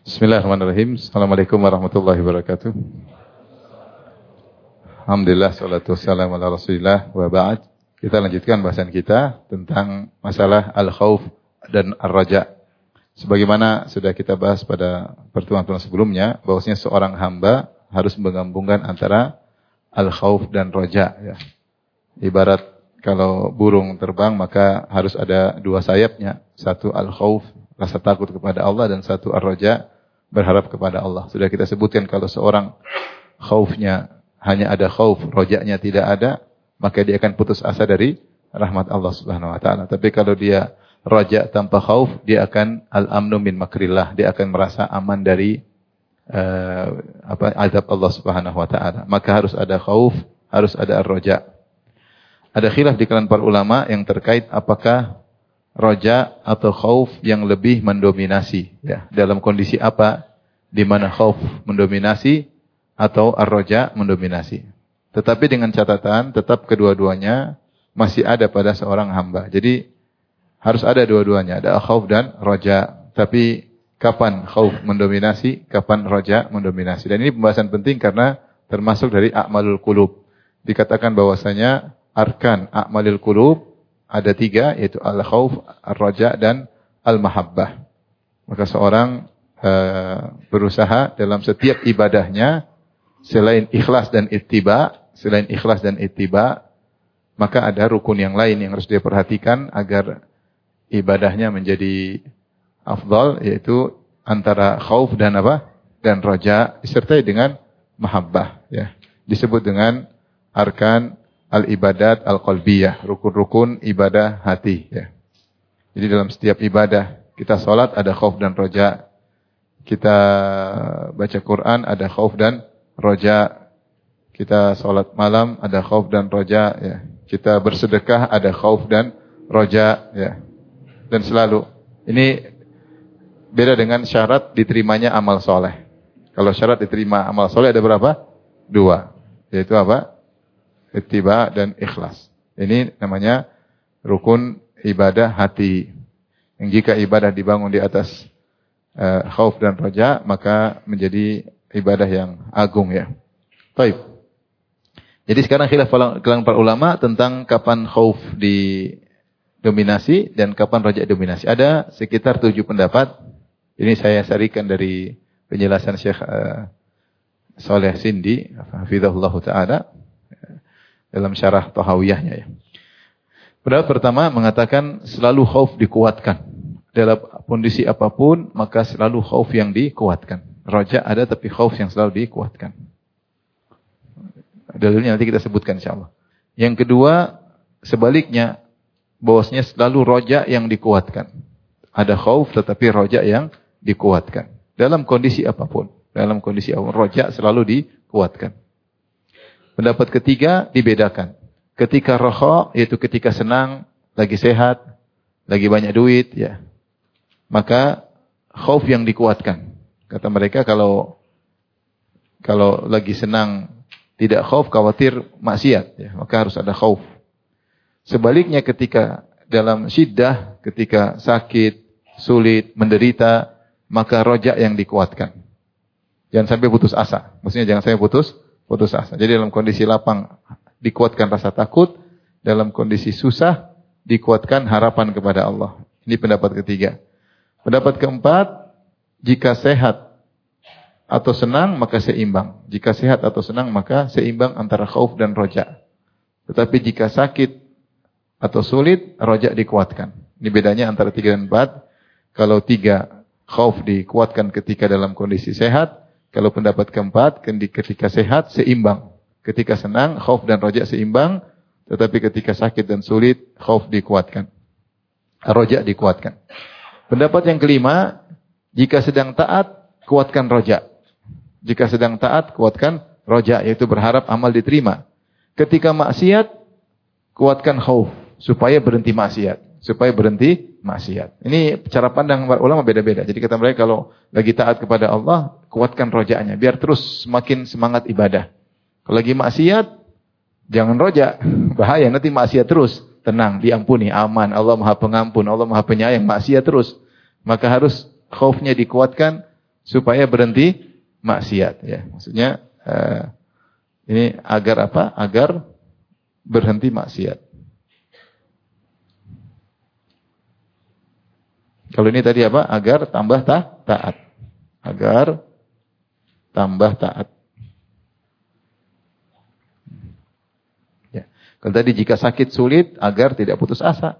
Bismillahirrahmanirrahim. Assalamualaikum warahmatullahi wabarakatuh. Alhamdulillah, salatu wassalamu ala rasulillah wa ba'd. Kita lanjutkan bahasan kita tentang masalah al-khauf dan ar-raja. Sebagaimana sudah kita bahas pada pertemuan-pertemuan sebelumnya, bahwasanya seorang hamba harus menggabungkan antara al-khauf dan raja. Ya. Ibarat kalau burung terbang maka harus ada dua sayapnya. Satu al-khauf, rasa takut kepada Allah, dan satu ar-raja, berharap kepada Allah. Sudah kita sebutkan kalau seorang khaufnya hanya ada khauf, rojanya tidak ada, maka dia akan putus asa dari rahmat Allah Subhanahu wa taala. Tapi kalau dia roja tanpa khauf, dia akan al-amnu min makrillah, dia akan merasa aman dari azab Allah Subhanahu wa taala. Maka harus ada khauf, harus ada ar-roja. Ada khilaf di kalangan para ulama yang terkait apakah roja atau khauf yang lebih mendominasi, ya, dalam kondisi apa, di mana khauf mendominasi atau ar-roja mendominasi. Tetapi dengan catatan tetap kedua-duanya masih ada pada seorang hamba. Jadi harus ada dua-duanya, ada khauf dan roja. Tapi kapan khauf mendominasi, kapan roja mendominasi. Dan ini pembahasan penting karena termasuk dari a'malul qulub. Dikatakan bahwasanya arkan a'malul qulub ada tiga, yaitu al-khauf, ar-raja, dan al-mahabbah. Maka seorang berusaha dalam setiap ibadahnya, selain ikhlas dan ittiba, maka ada rukun yang lain yang harus dia perhatikan agar ibadahnya menjadi afdal, yaitu antara khauf dan apa? Dan raja disertai dengan mahabbah, ya. Disebut dengan arkan al-ibadat al-qalbiyah, rukun-rukun ibadah hati, ya. Jadi dalam setiap ibadah, kita salat ada khauf dan raja. Kita baca Quran ada khauf dan raja. Kita salat malam ada khauf dan raja, ya. Kita bersedekah ada khauf dan raja, ya. Dan selalu ini beda dengan syarat diterimanya amal soleh. Kalau syarat diterima amal soleh ada berapa? Dua, yaitu apa? Ittiba dan ikhlas. Ini namanya rukun ibadah hati. Yang jika ibadah dibangun di atas khauf dan raja, maka menjadi ibadah yang agung, ya. Baik. Jadi sekarang khilaf kalangan para ulama tentang kapan khauf didominasi dan kapan raja dominasi. Ada sekitar 7 pendapat. Ini saya sarikan dari penjelasan Syekh Saleh Sindi, hafizahullah taala, dalam syarah Tahawiyahnya, ya. Pendapat pertama mengatakan selalu khauf dikuatkan. Dalam kondisi apapun, maka selalu khauf yang dikuatkan. Raja ada tapi khauf yang selalu dikuatkan. Dalilnya nanti kita sebutkan insyaallah. Yang kedua, sebaliknya, bahwasanya selalu raja yang dikuatkan. Ada khauf tetapi raja yang dikuatkan. Dalam kondisi apapun. Dalam kondisi apapun, raja selalu dikuatkan. Pendapat ketiga dibedakan. Ketika raha, yaitu ketika senang, lagi sehat, lagi banyak duit, ya, maka khauf yang dikuatkan. Kata mereka kalau lagi senang tidak khauf, khawatir maksiat, ya, maka harus ada khauf. Sebaliknya ketika dalam syiddah, ketika sakit, sulit, menderita, maka roja yang dikuatkan. Jangan sampai putus asa. Maksudnya jangan sampai putus asa. Jadi dalam kondisi lapang dikuatkan rasa takut, dalam kondisi susah dikuatkan harapan kepada Allah. Ini pendapat ketiga. Pendapat keempat, jika sehat atau senang maka seimbang. Jika sehat atau senang maka seimbang antara khauf dan roja. Tetapi jika sakit atau sulit, roja dikuatkan. Ini bedanya antara 3 dan 4. Kalau 3, khauf dikuatkan ketika dalam kondisi sehat. Kalau pendapat keempat, ketika sehat seimbang. Ketika senang, khauf dan roja seimbang. Tetapi ketika sakit dan sulit, khauf dikuatkan. Roja dikuatkan. Pendapat yang kelima, jika sedang taat, kuatkan roja. Jika sedang taat, kuatkan roja, yaitu berharap amal diterima. Ketika maksiat, kuatkan khauf, supaya berhenti maksiat. Ini cara pandang ulama beda-beda. Jadi kata mereka kalau lagi taat kepada Allah, kuatkan rojanya, biar terus semakin semangat ibadah. Kalau lagi maksiat, jangan roja, bahaya, nanti maksiat terus. Tenang, diampuni, aman, Allah Maha Pengampun, Allah Maha Penyayang, maksiat terus. Maka harus khaufnya dikuatkan supaya berhenti maksiat ya. Maksudnya ini agar apa? Agar berhenti maksiat. Kalau ini tadi apa? Agar tambah taat. Agar tambah taat. Ya. Kalau tadi jika sakit sulit, agar tidak putus asa.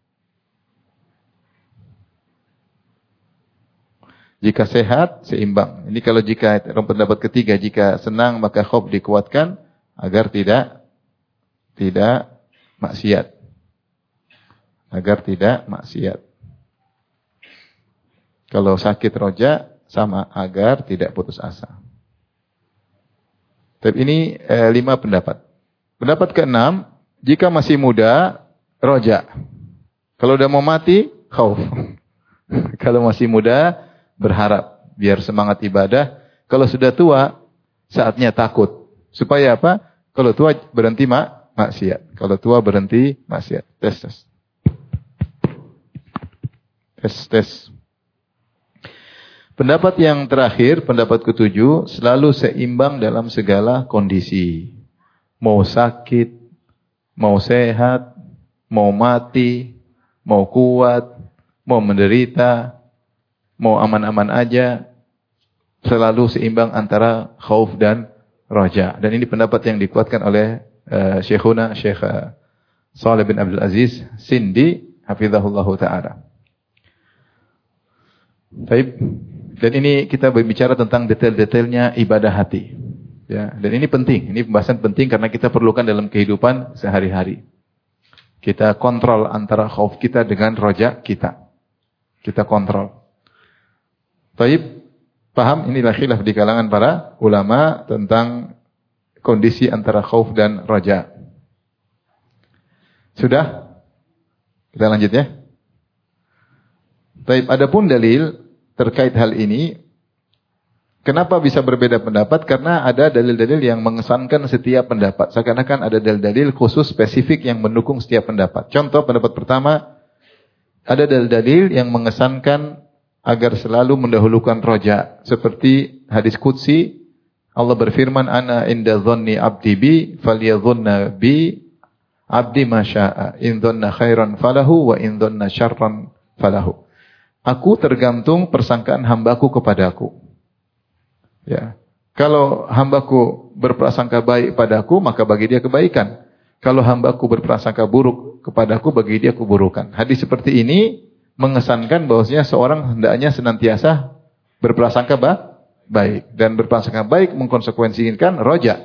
Jika sehat, seimbang. Ini kalau jika pendapat ketiga, jika senang maka khauf dikuatkan agar tidak maksiat. Agar tidak maksiat. Kalau sakit roja sama agar tidak putus asa. Tapi ini 5 pendapat. Pendapat ke-6, jika masih muda roja. Kalau udah mau mati, khauf. Kalau masih muda berharap biar semangat ibadah. Kalau sudah tua, saatnya takut. Supaya apa? Kalau tua berhenti maksiat. Kalau tua berhenti maksiat. Tes. Pendapat yang terakhir, pendapat ke-7, selalu seimbang dalam segala kondisi. Mau sakit, mau sehat, mau mati, mau kuat, mau menderita, mau aman-aman aja, selalu seimbang antara khauf dan roja. Dan ini pendapat yang dikuatkan oleh Syekhuna, Syekh Shalih bin Abdul Aziz Sindi, hafizahullahu ta'ala. Baik. Dan ini kita berbicara tentang detail-detailnya ibadah hati. Ya, dan ini penting. Ini pembahasan penting karena kita perlukan dalam kehidupan sehari-hari. Kita kontrol antara khauf kita dengan roja kita. Kita kontrol. Baik, paham? Inilah khilaf di kalangan para ulama tentang kondisi antara khauf dan roja. Sudah? Kita lanjut ya. Baik, adapun dalil terkait hal ini, kenapa bisa berbeda pendapat? Karena ada dalil-dalil yang mengesankan setiap pendapat. Seakan-akan ada dalil-dalil khusus spesifik yang mendukung setiap pendapat. Contoh pendapat pertama, ada dalil-dalil yang mengesankan agar selalu mendahulukan roja. Seperti hadis qudsi, Allah berfirman, Ana inda dhanni abdi bi, falyadhunna bi abdi masya'a. In dhanna khairan falahu, wa in dhanna syarran falahu. Aku tergantung persangkaan hambaku kepadaku. Ya. Kalau hambaku berprasangka baik padaku, maka bagi dia kebaikan. Kalau hambaku berprasangka buruk kepadaku, bagi dia keburukan. Hadis seperti ini mengesankan bahwasanya seorang hendaknya senantiasa berprasangka baik. Dan berprasangka baik mengkonsekuensikan roja.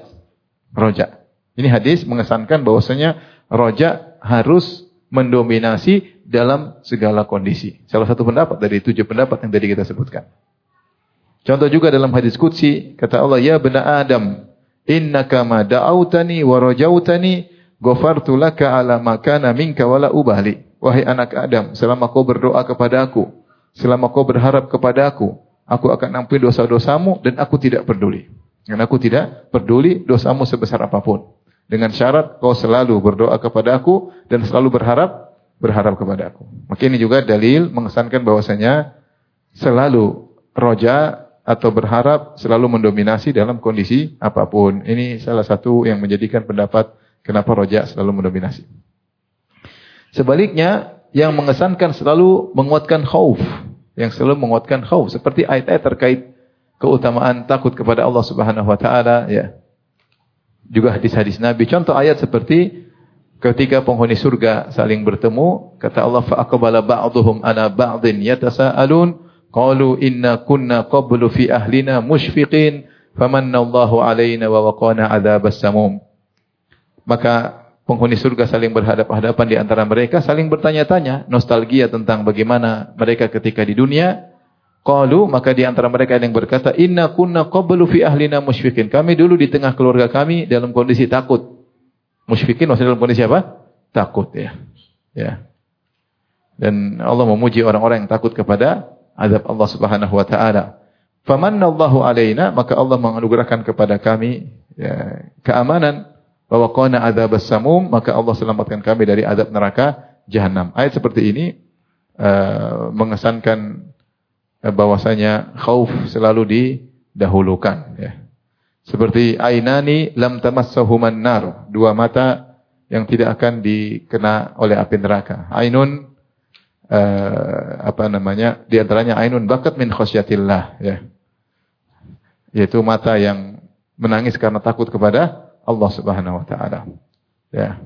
Ini hadis mengesankan bahwasanya roja harus mendominasi dalam segala kondisi. Salah satu pendapat dari 7 pendapat yang tadi kita sebutkan. Contoh juga dalam hadis qudsi, kata Allah, Ya bena Adam, innaka ma da'autani wa rajautani, ghafartu laka ala ma kana minka wala ubali. Wahai anak Adam, selama kau berdoa kepada aku, selama kau berharap kepada aku akan ampuni dosa-dosamu dan aku tidak peduli. Dan aku tidak peduli dosamu sebesar apapun. Dengan syarat kau selalu berdoa kepada aku dan selalu berharap kepada aku. Maka ini juga dalil mengesankan bahwasanya selalu roja atau berharap selalu mendominasi dalam kondisi apapun. Ini salah satu yang menjadikan pendapat kenapa roja selalu mendominasi. Sebaliknya, yang mengesankan selalu menguatkan khauf. Yang selalu menguatkan khauf. Seperti ayat-ayat terkait keutamaan takut kepada Allah Subhanahu wa ta'ala. Ya. Juga hadis-hadis Nabi. Contoh ayat seperti ketika penghuni surga saling bertemu, kata Allah, fa'aqbala ba'duhum ala ba'din yatasa'alun, qalu inna kunna qablu fi ahlina mushfiqin, famannallahu alaina wa waqana adzabas samum. Maka penghuni surga saling berhadapan-hadapan di antara mereka, saling bertanya-tanya, nostalgia tentang bagaimana mereka ketika di dunia. Qalu, maka di antara mereka ada yang berkata, inna kunna qablu fi ahlina musyfiqin. Kami dulu di tengah keluarga kami dalam kondisi takut. Musyfiqin maksudnya dalam kondisi apa? Takut ya. Ya. Dan Allah memuji orang-orang yang takut kepada azab Allah Subhanahu wa taala. Famannallahu alaina, maka Allah menganugerahkan kepada kami ya, keamanan, wa waqana adzabas samum, maka Allah selamatkan kami dari azab neraka jahanam. Ayat seperti ini mengesankan bahwasanya khauf selalu didahulukan ya. Seperti ainani lam tamassahuman nar, dua mata yang tidak akan dikena oleh api neraka. Ainun di antaranya ainun bakat min khasyatillah ya. Yaitu mata yang menangis karena takut kepada Allah Subhanahu wa taala. Ya.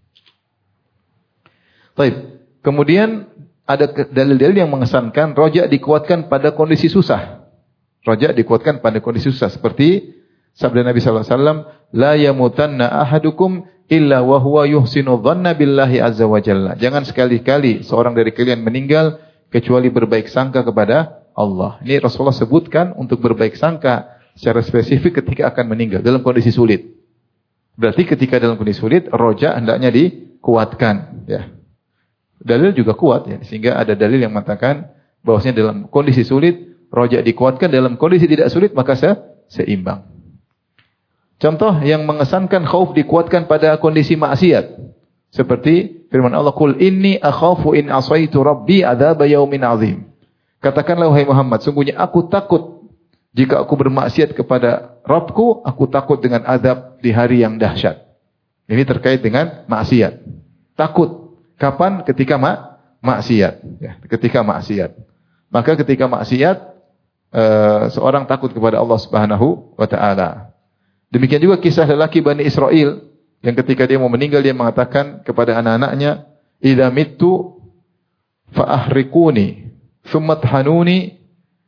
Baik. Kemudian ada dalil-dalil yang mengesankan roja dikuatkan pada kondisi susah. Roja dikuatkan pada kondisi susah seperti sabda Nabi sallallahu alaihi wasallam, la yamutanna ahadukum illa wa huwa yuhsinu dhanna billahi azza wa jalla. Jangan sekali-kali seorang dari kalian meninggal kecuali berbaik sangka kepada Allah. Ini Rasulullah sebutkan untuk berbaik sangka secara spesifik ketika akan meninggal dalam kondisi sulit. Berarti ketika dalam kondisi sulit roja hendaknya dikuatkan ya. Dalil juga kuat ya, sehingga ada dalil yang mengatakan bahwasanya dalam kondisi sulit roja dikuatkan, dalam kondisi tidak sulit maka seimbang. Contoh yang mengesankan khauf dikuatkan pada kondisi maksiat. Seperti firman Allah, "Qul inni akhafu in asaitu rabbi adzab yaumin azim." Katakanlah wahai Muhammad, sungguhnya aku takut jika aku bermaksiat kepada Rabbku, aku takut dengan azab di hari yang dahsyat. Ini terkait dengan maksiat. Takut. Kapan? Ketika maksiat. Ya, ketika maksiat. Maka ketika maksiat, seorang takut kepada Allah Subhanahu wa taala. Demikian juga kisah lelaki Bani Israel yang ketika dia mau meninggal dia mengatakan kepada anak-anaknya, "Idza mittu fa ahriquni, tsumma tahanuni."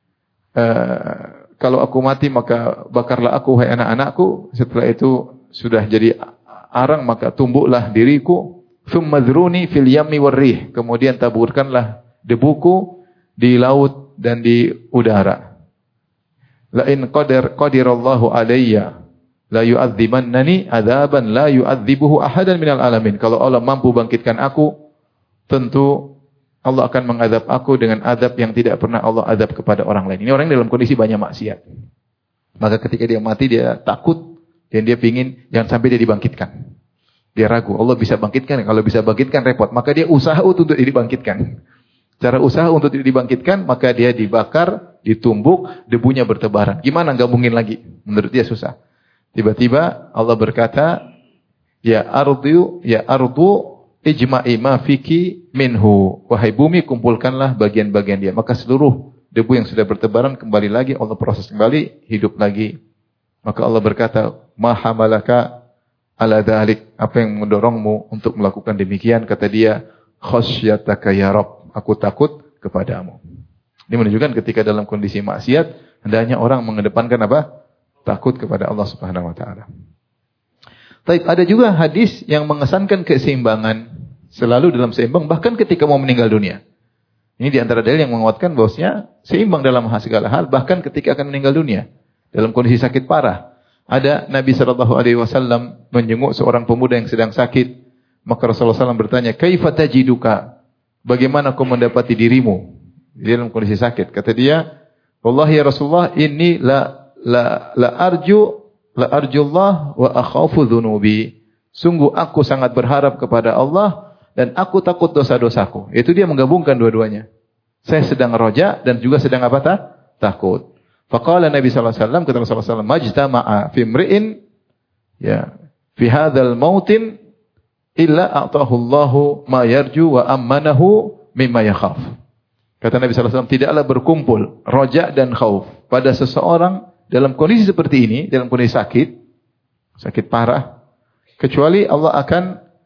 Kalau aku mati maka bakarlah aku wahai anak-anakku, setelah itu sudah jadi arang maka tumbuklah diriku. Tsumma dzuruni fil yammi warrih. Kemudian taburkanlah debuku di laut dan di udara. La in qadirallahu alayya la yu'adzibannani adzaban la yu'adzibuhu ahadan minal alamin. Kalau Allah mampu bangkitkan aku, tentu Allah akan mengadab aku dengan adab yang tidak pernah Allah adab kepada orang lain. Ini orang dalam kondisi banyak maksiat. Maka ketika dia mati dia takut dan dia pingin jangan sampai dia dibangkitkan. Dia ragu, Allah bisa bangkitkan, kalau bisa bangkitkan repot. Maka dia usaha untuk dibangkitkan. Cara usaha untuk dibangkitkan, maka dia dibakar, ditumbuk, debunya bertebaran. Gimana gabungin lagi? Menurut dia susah. Tiba-tiba Allah berkata, Ya ardu ijma'i ma fiki minhu. Wahai bumi, kumpulkanlah bagian-bagian dia. Maka seluruh debu yang sudah bertebaran kembali lagi, Allah proses kembali, hidup lagi. Maka Allah berkata, Ma hamalaka ala dhalik, apa yang mendorongmu untuk melakukan demikian? Kata dia, khasyataka ya Rabb, aku takut kepadamu. Ini menunjukkan ketika dalam kondisi maksiat, hendaknya orang mengedepankan apa? Takut kepada Allah Subhanahu wa taala. Taib, ada juga hadis yang mengesankan keseimbangan, selalu dalam seimbang bahkan ketika mau meninggal dunia. Ini di antara dalil yang menguatkan bahwasanya seimbang dalam segala hal bahkan ketika akan meninggal dunia dalam kondisi sakit parah. Ada Nabi SAW menjenguk seorang pemuda yang sedang sakit. Maka Rasulullah SAW bertanya, Kaifa tajiduka? Bagaimana kau mendapati dirimu dalam kondisi sakit? Kata dia, Wallahi ya Rasulullah, inni la arjullah wa akhafu dhunubi. Sungguh aku sangat berharap kepada Allah dan aku takut dosa-dosaku. Itu dia menggabungkan dua-duanya. Saya sedang roja dan juga sedang apa? Takut. Faqala Nabi sallallahu alaihi wasallam, kata Rasulullah sallallahu alaihi wasallam, majtama'a fi imri'in ya fi hadzal mautin illa a'tahu Allahu ma yarju wa ammanahu mimma yakhaf. Kata Nabi sallallahu alaihi wasallam, tidaklah berkumpul roja dan khauf pada seseorang dalam kondisi seperti ini, dalam kondisi sakit parah, kecuali Allah akan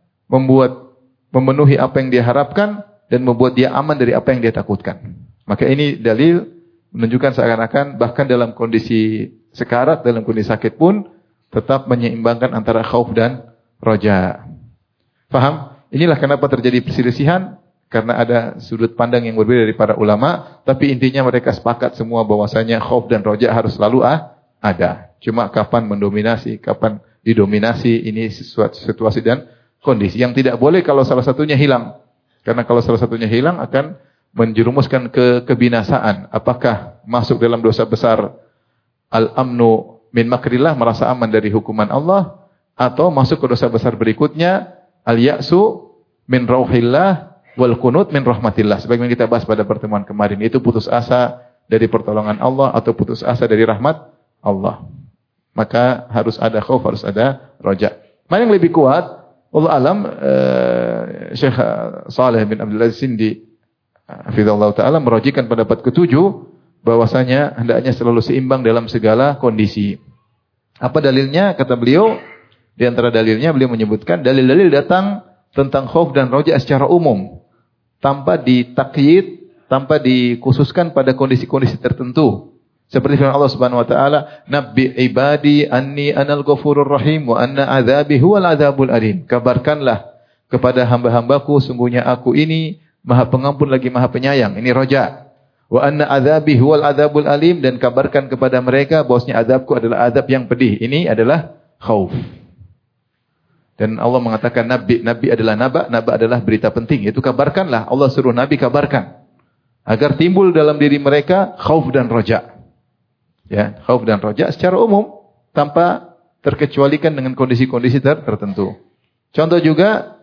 memenuhi apa yang dia harapkan dan membuat dia aman dari apa yang dia takutkan. Maka ini dalil menunjukkan seakan-akan bahkan dalam kondisi sekarat, dalam kondisi sakit pun tetap menyeimbangkan antara khauf dan roja. Faham? Inilah kenapa terjadi perselisihan, karena ada sudut pandang yang berbeda dari para ulama, tapi intinya mereka sepakat semua bahwasanya khauf dan roja harus selalu ada. Cuma kapan mendominasi, kapan didominasi, ini sesuatu situasi dan kondisi. Yang tidak boleh kalau salah satunya hilang. Karena kalau salah satunya hilang akan menjerumuskan ke kebinasaan. Apakah masuk dalam dosa besar al-amnu min makrillah, merasa aman dari hukuman Allah, atau masuk ke dosa besar berikutnya al-ya'su min rauhillah wal qunut min rahmatillah. Sebagaimana kita bahas pada pertemuan kemarin, itu putus asa dari pertolongan Allah atau putus asa dari rahmat Allah. Maka harus ada khauf, harus ada roja. Mana yang lebih kuat? Allah alam, Syekh Saleh bin Abdul Aziz Sindi hafizallahu taala merojikan pendapat ketujuh bahwasanya hendaknya selalu seimbang dalam segala kondisi. Apa dalilnya? Kata beliau, di antara dalilnya beliau menyebutkan dalil-dalil datang tentang khauf dan roja secara umum tanpa ditakyid, tanpa dikhususkan pada kondisi-kondisi tertentu. Seperti firman Allah Subhanahu wa taala, "Nabbi ibadi anni anal ghafurur rahim wa anna adzabi huwal adzabul alim." Kabarkanlah kepada hamba-hambaku, sungguhnya aku ini Maha Pengampun lagi Maha Penyayang. Ini roja. Wa anna adzabi huwal adzabul alim, dan kabarkan kepada mereka bahwasanya azabku adalah azab yang pedih. Ini adalah khauf. Dan Allah mengatakan nabi adalah naba adalah berita penting. Itu kabarkanlah. Allah suruh nabi kabarkan agar timbul dalam diri mereka khauf dan roja. Ya, khauf dan roja secara umum tanpa terkecualikan dengan kondisi-kondisi tertentu. Contoh juga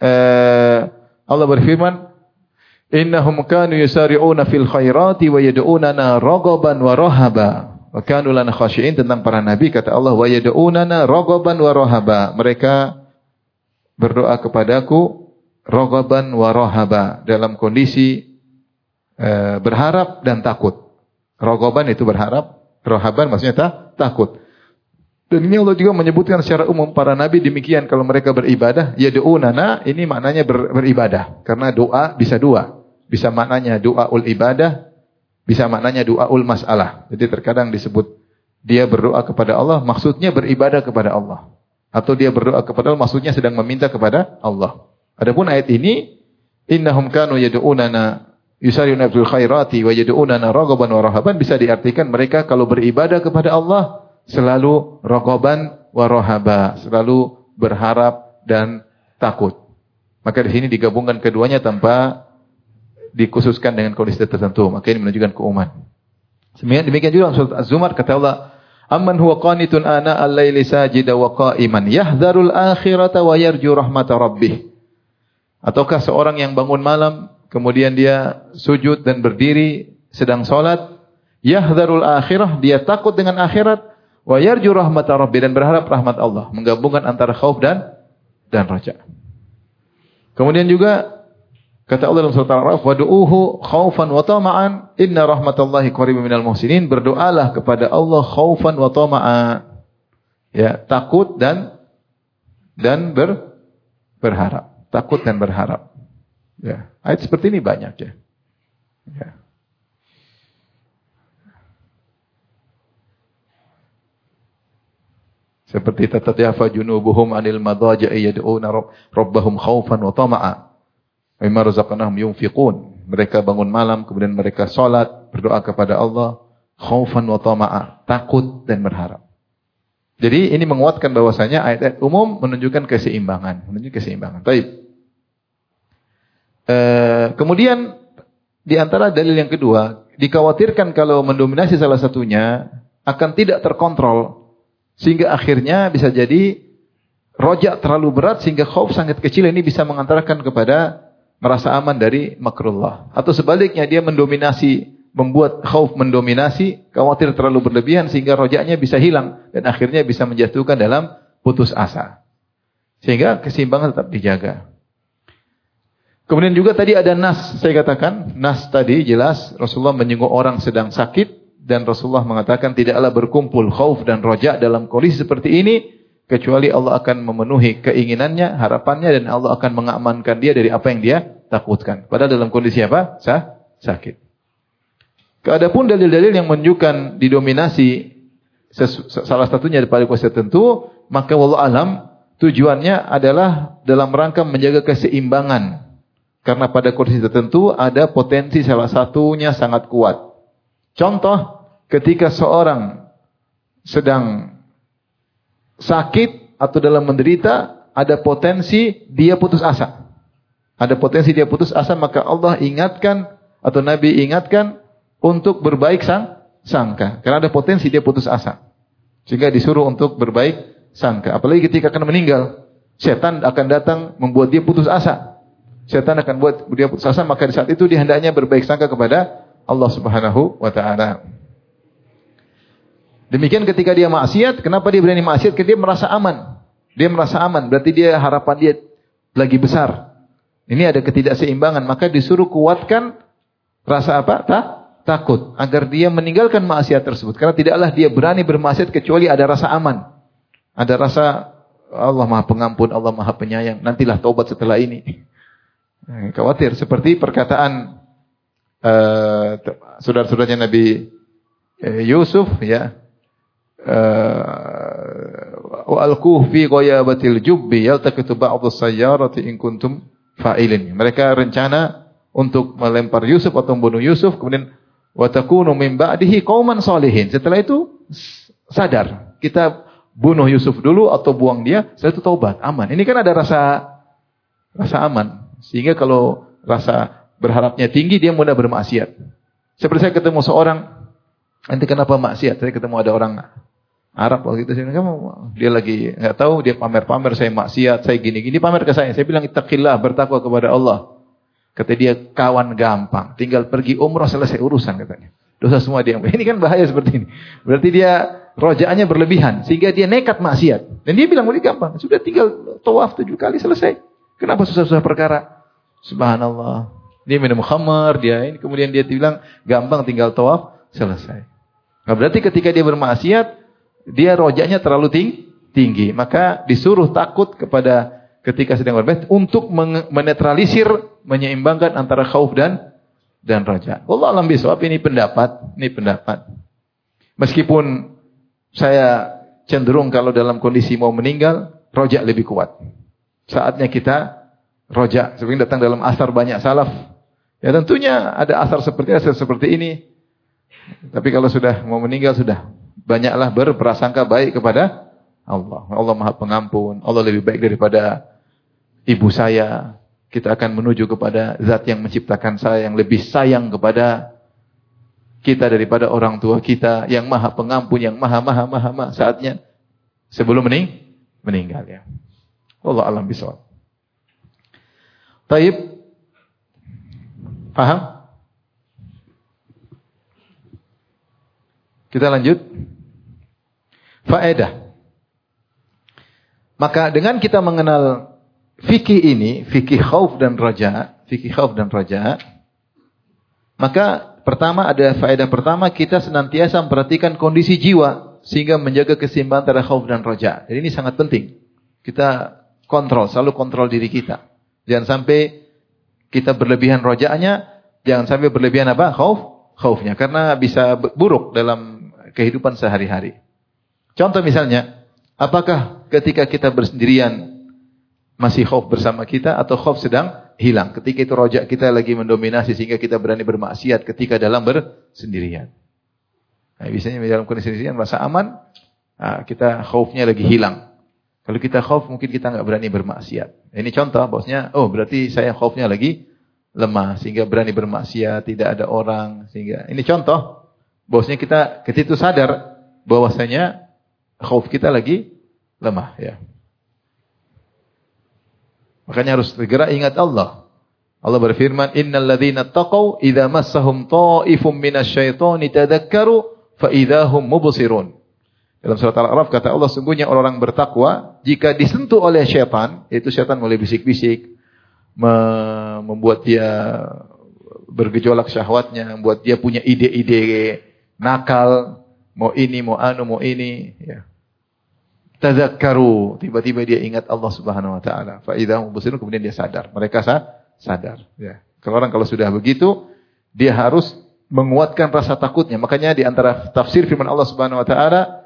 Allah berfirman, "Innahum kanu yusari'una fil khairati wa yad'unana raghaban wa rahaba wa kanu lana khashi'in." Tentang para nabi kata Allah, "Wa yad'unana raghaban wa rahaba." Mereka berdoa kepadaku raghaban wa rahaba, dalam kondisi berharap dan takut. Raghaban itu berharap, rahaban maksudnya takut. Dan ini Allah juga menyebutkan secara umum para nabi demikian kalau mereka beribadah, yad'unana, ini maknanya beribadah. Karena doa bisa dua. Bisa maknanya doaul ibadah, bisa maknanya doaul masalah. Jadi terkadang disebut dia berdoa kepada Allah, maksudnya beribadah kepada Allah. Atau dia berdoa kepada Allah, maksudnya sedang meminta kepada Allah. Adapun ayat ini, innahum kanu yad'unana yusari'una fil khairati wa yad'unana raghaban wa rahaban, bisa diartikan mereka kalau beribadah kepada Allah selalu raghaban wa rahaba, selalu berharap dan takut. Maka di sini digabungkan keduanya tanpa dikhususkan dengan kondisi tertentu. Maka ini menunjukkan keumuman. Demikian juga dalam surat Az-Zumar kata Allah, "Amman huwa qanitun ana al-laili sajida wa qa'iman yahdharul akhirata wa yarju rahmata rabbih." Ataukah seorang yang bangun malam kemudian dia sujud dan berdiri sedang salat, yahdharul akhirah, dia takut dengan akhirat, wa yarju rahmata rabbih, dan berharap rahmat Allah, menggabungkan antara khauf dan raja. Kemudian juga kata Allah dalam surat Al-A'raf, "Wad'uuhu khaufan wa tama'an, inna rahmatallahi qaribun minal muhsinin." Berdoalah kepada Allah khaufan wa tama'an. Ya, takut dan berharap. Takut dan berharap. Ya, ayat seperti ini banyak ya. Ya. Seperti tatatayafa junubuhum 'anil madaji'i yad'una rabbahum khaufan wa tama'a. Mimma razaqnahum yunfiqun. Mereka bangun malam, kemudian mereka salat, berdoa kepada Allah, khaufan wa tama'a, takut dan berharap. Jadi ini menguatkan bahwasanya ayat-ayat umum menunjukkan keseimbangan, Baik. Kemudian di antara dalil yang kedua, dikhawatirkan kalau mendominasi salah satunya akan tidak terkontrol sehingga akhirnya bisa jadi rojak terlalu berat sehingga khauf sangat kecil, ini bisa mengantarkan kepada merasa aman dari makrullah. Atau sebaliknya dia mendominasi, membuat khauf mendominasi, khawatir terlalu berlebihan sehingga rojaknya bisa hilang dan akhirnya bisa menjatuhkan dalam putus asa. Sehingga keseimbangan tetap dijaga. Kemudian juga tadi ada nas, saya katakan, nas tadi jelas Rasulullah menyinggung orang sedang sakit dan Rasulullah mengatakan tidaklah berkumpul khauf dan rojak dalam kondisi seperti ini kecuali Allah akan memenuhi keinginannya, harapannya, dan Allah akan mengamankan dia dari apa yang dia takutkan. Padahal dalam kondisi apa? Sakit. Adapun dalil-dalil yang menunjukkan didominasi salah satunya pada kondisi tertentu, maka wallahu alam tujuannya adalah dalam rangka menjaga keseimbangan. Karena pada kondisi tertentu ada potensi salah satunya sangat kuat. Contoh, ketika seorang sedang sakit atau dalam menderita, ada potensi dia putus asa. Ada potensi dia putus asa, maka Allah ingatkan atau Nabi ingatkan untuk berbaik sangka. Karena ada potensi dia putus asa. Sehingga disuruh untuk berbaik sangka. Apalagi ketika akan meninggal, setan akan datang membuat dia putus asa. Setan akan buat dia putus asa, maka di saat itu dia hendaknya berbaik sangka kepada Allah Subhanahu wa taala. Demikian ketika dia maksiat, kenapa dia berani maksiat? Karena dia merasa aman. Dia merasa aman, berarti dia harapan dia lagi besar. Ini ada ketidakseimbangan, maka disuruh kuatkan rasa apa? Takut agar dia meninggalkan maksiat tersebut. Karena tidaklah dia berani bermaksiat kecuali ada rasa aman. Ada rasa Allah Maha Pengampun, Allah Maha Penyayang. Nantilah taubat setelah ini. Khawatir seperti perkataan saudara-saudaranya Nabi Yusuf, ya. Wa alquh fi ghayabatil jubbi yaltaqitu ba'dhu sayyarati in kuntum fa'ilin. Mereka rencana untuk melempar Yusuf atau membunuh Yusuf, kemudian wa takunu min ba'dihi qauman shalihin. Setelah itu sadar, kita bunuh Yusuf dulu atau buang dia, setelah itu taubat, aman. Ini kan ada rasa aman. Sehingga kalau rasa berharapnya tinggi, dia mudah bermaksiat. Seperti saya ketemu seorang, nanti kenapa maksiat? Saya ketemu ada orang Arab waktu itu, dia lagi nggak tahu, dia pamer-pamer saya maksiat, saya gini-gini, pamer ke saya. Saya bilang ittaqillah, bertakwa kepada Allah. Kata dia, kawan gampang, tinggal pergi umrah selesai urusan katanya. Dosa semua dia. Ini kan bahaya seperti ini. Berarti dia rojaannya berlebihan sehingga dia nekat maksiat. Dan dia bilang ini gampang, sudah tinggal tawaf 7 kali selesai. Kenapa susah-susah perkara? Subhanallah. Dia minum khamar, dia ini kemudian dia bilang gampang tinggal tawaf selesai. Nah, berarti ketika dia bermaksiat, dia rojaknya terlalu tinggi. Maka disuruh takut kepada ketika sedang bermaksiat untuk menetralisir, menyeimbangkan antara khauf dan roja. Wallahu a'lam bishawab, ini pendapat. Meskipun saya cenderung kalau dalam kondisi mau meninggal, roja lebih kuat. Saatnya kita roja. Seperti datang dalam asar banyak salaf. Ya tentunya ada asar seperti ini. Tapi kalau sudah mau meninggal, sudah banyaklah berprasangka baik kepada Allah. Allah Maha Pengampun. Allah lebih baik daripada ibu saya. Kita akan menuju kepada zat yang menciptakan saya, yang lebih sayang kepada kita daripada orang tua kita, yang Maha Pengampun, yang maha. Saatnya sebelum meninggal, ya. Wallahu a'lam bishawab. Taib. Paham? Kita lanjut. Faedah. Maka dengan kita mengenal fikih ini, fikih khauf dan raja, maka faedah pertama kita senantiasa memperhatikan kondisi jiwa sehingga menjaga keseimbangan antara khauf dan raja. Jadi ini sangat penting. Kita selalu kontrol diri kita. Jangan sampai kita berlebihan rojaannya, jangan sampai berlebihan apa? Khaufnya, karena bisa buruk dalam kehidupan sehari-hari. Contoh misalnya, apakah ketika kita bersendirian masih khauf bersama kita atau khauf sedang hilang? Ketika itu rojak kita lagi mendominasi sehingga kita berani bermaksiat ketika dalam bersendirian. Nah, biasanya dalam kondisi sendirian merasa aman, kita khaufnya lagi hilang. Kalau kita khauf mungkin kita enggak berani bermaksiat. Ini contoh bahwasanya berarti saya khaufnya lagi lemah sehingga berani bermaksiat, tidak ada orang sehingga ini contoh bahwasanya kita ketika itu sadar bahwasanya khauf kita lagi lemah, ya. Makanya harus segera ingat Allah. Allah berfirman, "Innal ladzina taqaw idza massahum ta'ifum minasyaitani tadhakkaru fa idzahum mubsirun." Dalam surat Al-A'raf kata Allah, sungguhnya orang-orang bertakwa jika disentuh oleh syaitan, yaitu syaitan mulai bisik-bisik, membuat dia bergejolak syahwatnya, membuat dia punya ide-ide nakal, mau ini, mau anu, mau ini, ya. Tadzakkaru, tiba-tiba dia ingat Allah Subhanahu wa taala. Fa idzahum mubsirun, kemudian dia sadar. Mereka sadar, ya. Kalau sudah begitu, dia harus menguatkan rasa takutnya. Makanya di antara tafsir firman Allah Subhanahu wa taala,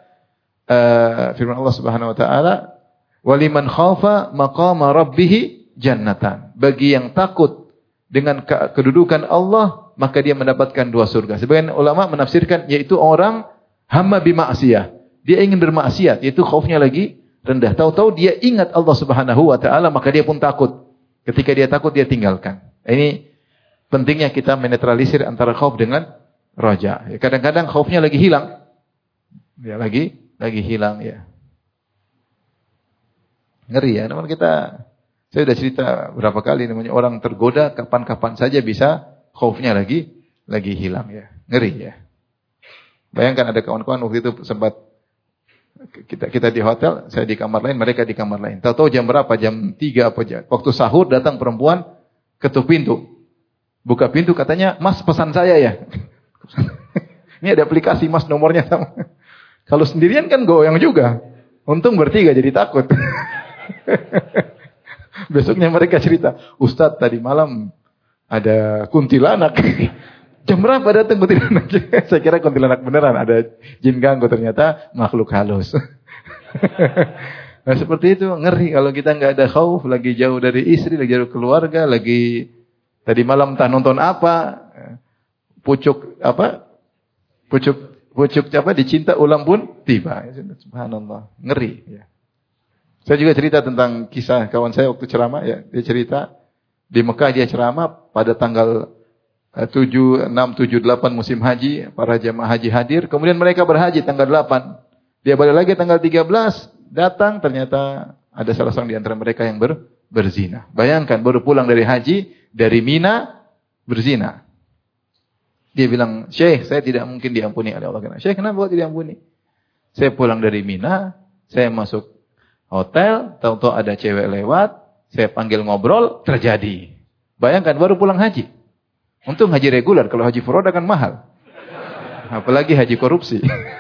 waliman khafa maqama rabbih jannatan. Bagi yang takut dengan kedudukan Allah, maka dia mendapatkan 2 surga. Sebagian ulama menafsirkan yaitu orang hamma bima'siyah. Dia ingin bermaksiat, yaitu khaufnya lagi rendah. Tahu-tahu dia ingat Allah Subhanahu wa taala, maka dia pun takut. Ketika dia takut, dia tinggalkan. Ini pentingnya kita menetralisir antara khauf dengan raja. Kadang-kadang khaufnya lagi hilang. Dia lagi hilang, ya. Ngeri ya, namun saya sudah cerita berapa kali namanya orang tergoda kapan-kapan saja bisa khaufnya lagi hilang ya. Ngeri ya. Bayangkan ada kawan-kawan waktu itu sempat kita di hotel, saya di kamar lain, mereka di kamar lain. Tahu-tahu jam berapa? Jam 3 apa jam? Waktu sahur datang perempuan ketuk pintu. Buka pintu katanya, "Mas, pesan saya ya." Ini ada aplikasi, Mas, nomornya sama. Kalau sendirian kan goyang juga. Untung bertiga jadi takut. Besoknya mereka cerita, "Ustadz, tadi malam ada kuntilanak." Jam berapa datang kuntilanak? Saya kira kuntilanak beneran, ada jin ganggu, ternyata makhluk halus. Nah, seperti itu ngeri kalau kita nggak ada khauf, lagi jauh dari istri, lagi jauh keluarga, lagi tadi malam entah nonton apa, pucuk dicinta ulang pun tiba. Subhanallah, ngeri ya. Saya juga cerita tentang kisah kawan saya waktu ceramah ya. Dia cerita di Mekah dia ceramah pada tanggal 7, 6, 7, 8 musim haji, para jemaah haji hadir, kemudian mereka berhaji tanggal 8. Dia balik lagi tanggal 13, datang ternyata ada salah seorang di antara mereka yang berzina. Bayangkan baru pulang dari haji, dari Mina berzina. Dia bilang, "Syekh, saya tidak mungkin diampuni oleh Allah." "Syekh, kenapa kok tidak diampuni?" "Saya pulang dari Mina, saya masuk hotel, tahu-tahu ada cewek lewat, saya panggil ngobrol, terjadi." Bayangkan baru pulang haji. Untung haji reguler, kalau haji furoda kan mahal. Apalagi haji korupsi.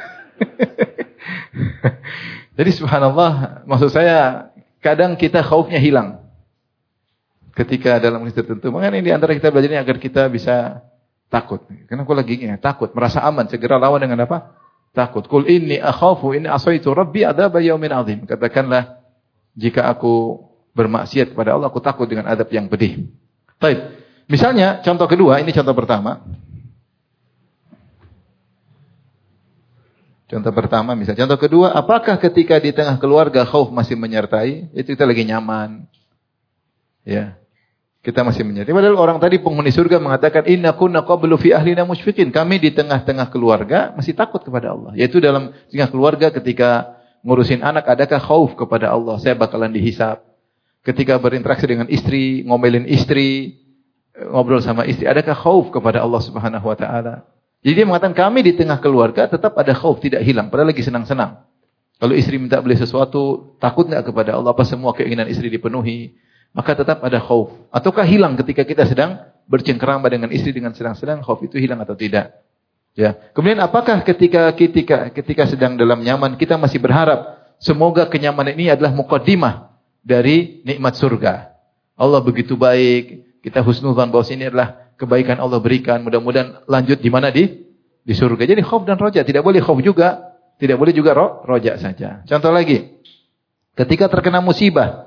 Jadi subhanallah, maksud saya kadang kita khaufnya hilang. Ketika dalam kondisi tertentu. Makanya ini di antara kita belajar ini agar kita bisa takut. Karena aku lagi takut, merasa aman, segera lawan dengan apa? Takut. Qul inni akhafu in asaitu rabbi adzab yaumin azim. Katakanlah, jika aku bermaksiat kepada Allah, aku takut dengan adab yang pedih. Baik. Misalnya, contoh kedua, ini contoh pertama. Contoh kedua, apakah ketika di tengah keluarga khauf masih menyertai? Itu kita lagi nyaman. Ya. Kita masih menyertai. Padahal orang tadi penghuni surga mengatakan, "Inna kunna qablu fi ahlina musyfiqin." Kami di tengah-tengah keluarga masih takut kepada Allah. Yaitu dalam tengah keluarga ketika ngurusin anak, adakah khauf kepada Allah? Saya bakalan dihisab. Ketika berinteraksi dengan istri, ngomelin istri, ngobrol sama istri, adakah khauf kepada Allah Subhanahu wa taala? Jadi dia mengatakan kami di tengah keluarga tetap ada khauf, tidak hilang, padahal lagi senang-senang. Kalau istri minta beli sesuatu, takut enggak kepada Allah, apa semua keinginan istri dipenuhi? Maka tetap ada khauf. Ataukah hilang ketika kita sedang bercengkerama dengan istri dengan senang-senang, khauf itu hilang atau tidak? Ya. Kemudian apakah ketika sedang dalam nyaman kita masih berharap semoga kenyamanan ini adalah muqaddimah dari nikmat surga. Allah begitu baik, kita husnuzan bahwa ini adalah kebaikan Allah berikan. Mudah-mudahan lanjut di mana di surga. Jadi khauf dan roja, tidak boleh khauf juga, tidak boleh juga roja saja. Contoh lagi, ketika terkena musibah,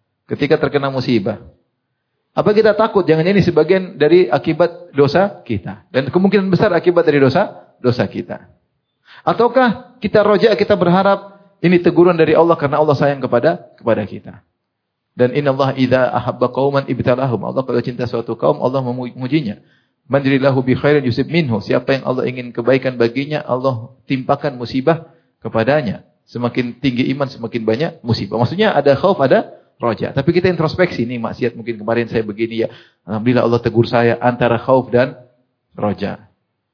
apa kita takut? Jangan ini sebagian dari akibat dosa kita, dan kemungkinan besar akibat dari dosa kita. Ataukah kita roja, kita berharap ini teguran dari Allah karena Allah sayang kepada kita. Dan innallaha idza ahabba qauman ibtalahum. Allah kalau cinta suatu kaum, Allah memujinya. Man yuridillahu bi khairin yusib minhu. Siapa yang Allah ingin kebaikan baginya, Allah timpakan musibah kepadanya. Semakin tinggi iman, semakin banyak musibah. Maksudnya ada khauf, ada roja. Tapi kita introspeksi, nih maksiat mungkin kemarin saya begini ya. Alhamdulillah Allah tegur saya, antara khauf dan roja.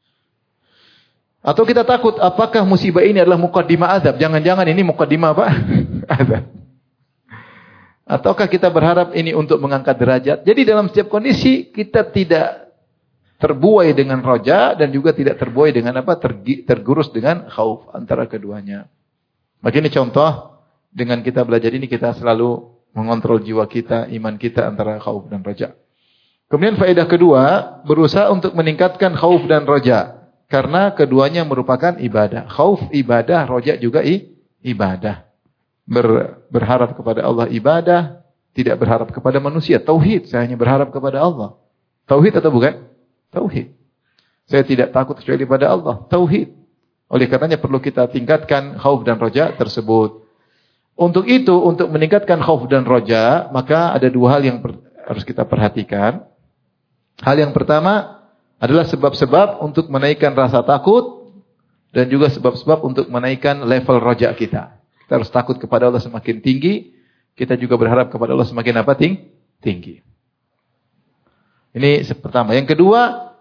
Atau kita takut, apakah musibah ini adalah muqaddimah azab? Jangan-jangan ini muqaddimah apa? Azab. Ataukah kita berharap ini untuk mengangkat derajat? Jadi dalam setiap kondisi kita tidak terbuai dengan roja dan juga tidak terbuai dengan apa? Tergerus dengan khauf, antara keduanya. Maka ini contoh, dengan kita belajar ini kita selalu mengontrol jiwa kita, iman kita antara khauf dan roja. Kemudian faedah kedua, berusaha untuk meningkatkan khauf dan roja. Karena keduanya merupakan ibadah. Khauf ibadah, roja juga ibadah. Berharap kepada Allah ibadah, tidak berharap kepada manusia. Tauhid, saya hanya berharap kepada Allah. Tauhid atau bukan? Tauhid. Saya tidak takut kecuali pada Allah. Tauhid. Oleh karenanya perlu kita tingkatkan khauf dan roja tersebut. Untuk itu, untuk meningkatkan khauf dan roja, maka ada dua hal yang harus kita perhatikan. Hal yang pertama adalah sebab-sebab untuk menaikkan rasa takut dan juga sebab-sebab untuk menaikkan level roja kita. Kita harus takut kepada Allah semakin tinggi, kita juga berharap kepada Allah semakin apa? Tinggi. Ini pertama. Yang kedua,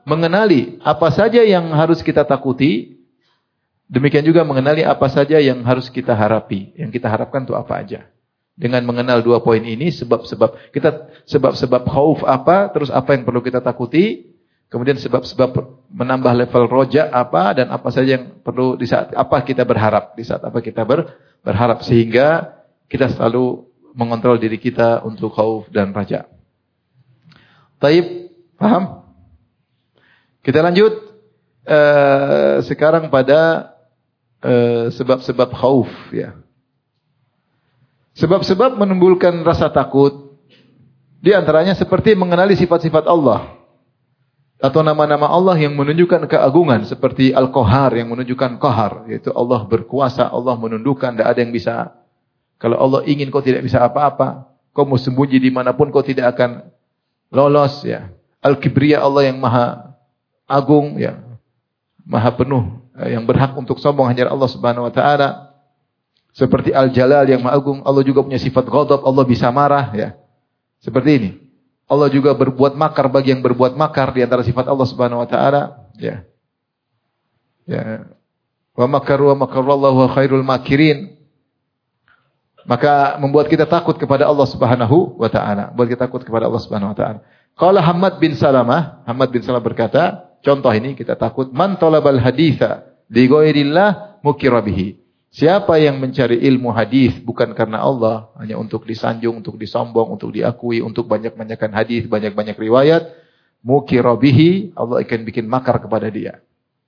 mengenali apa saja yang harus kita takuti, demikian juga mengenali apa saja yang harus kita harapi. Yang kita harapkan itu apa aja. Dengan mengenal dua poin ini, sebab-sebab khauf apa, terus apa yang perlu kita takuti, kemudian sebab-sebab menambah level roja apa, dan apa saja yang perlu di saat apa kita berharap, di saat apa kita berharap, sehingga kita selalu mengontrol diri kita untuk khauf dan raja. Taib, paham? Kita lanjut sekarang pada sebab-sebab khauf, ya. Sebab-sebab menimbulkan rasa takut, di antaranya seperti mengenali sifat-sifat Allah atau nama-nama Allah yang menunjukkan keagungan, seperti Al-Qahar yang menunjukkan qahar, yaitu Allah berkuasa, Allah menundukkan, tidak ada yang bisa. Kalau Allah ingin, kau tidak bisa apa-apa. Kau mau sembunyi dimanapun, kau tidak akan lolos, ya. Al-Kibriya, Allah yang maha agung, ya, maha penuh, yang berhak untuk sombong hanya Allah Subhanahu wa taala. Seperti Al-Jalal yang maha agung, Allah juga punya sifat ghadab, Allah bisa marah, ya. Seperti ini. Allah juga berbuat makar bagi yang berbuat makar, di antara sifat Allah Subhanahu wa taala, ya. Ya. Wa makaru wa makarallahu khairul makirin. Maka membuat kita takut kepada Allah Subhanahu wa taala, membuat kita takut kepada Allah Subhanahu wa taala. Qala Hammad bin Salamah berkata, contoh ini kita takut, man talabal haditha li ghairillah mukira bihi. Siapa yang mencari ilmu hadis bukan karena Allah, hanya untuk disanjung, untuk disombong, untuk diakui, untuk banyak-banyakan hadis, banyak-banyak riwayat, mukira bihi, Allah akan bikin makar kepada dia.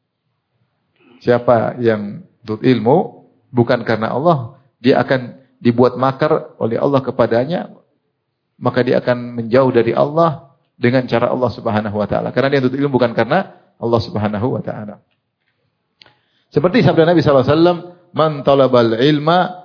Siapa yang menuntut ilmu bukan karena Allah, dia akan dibuat makar oleh Allah kepadanya, maka dia akan menjauh dari Allah dengan cara Allah Subhanahu wa taala. Karena dia menuntut ilmu bukan karena Allah Subhanahu wa taala. Seperti sabda Nabi sallallahu alaihi wasallam, "Man talabal ilma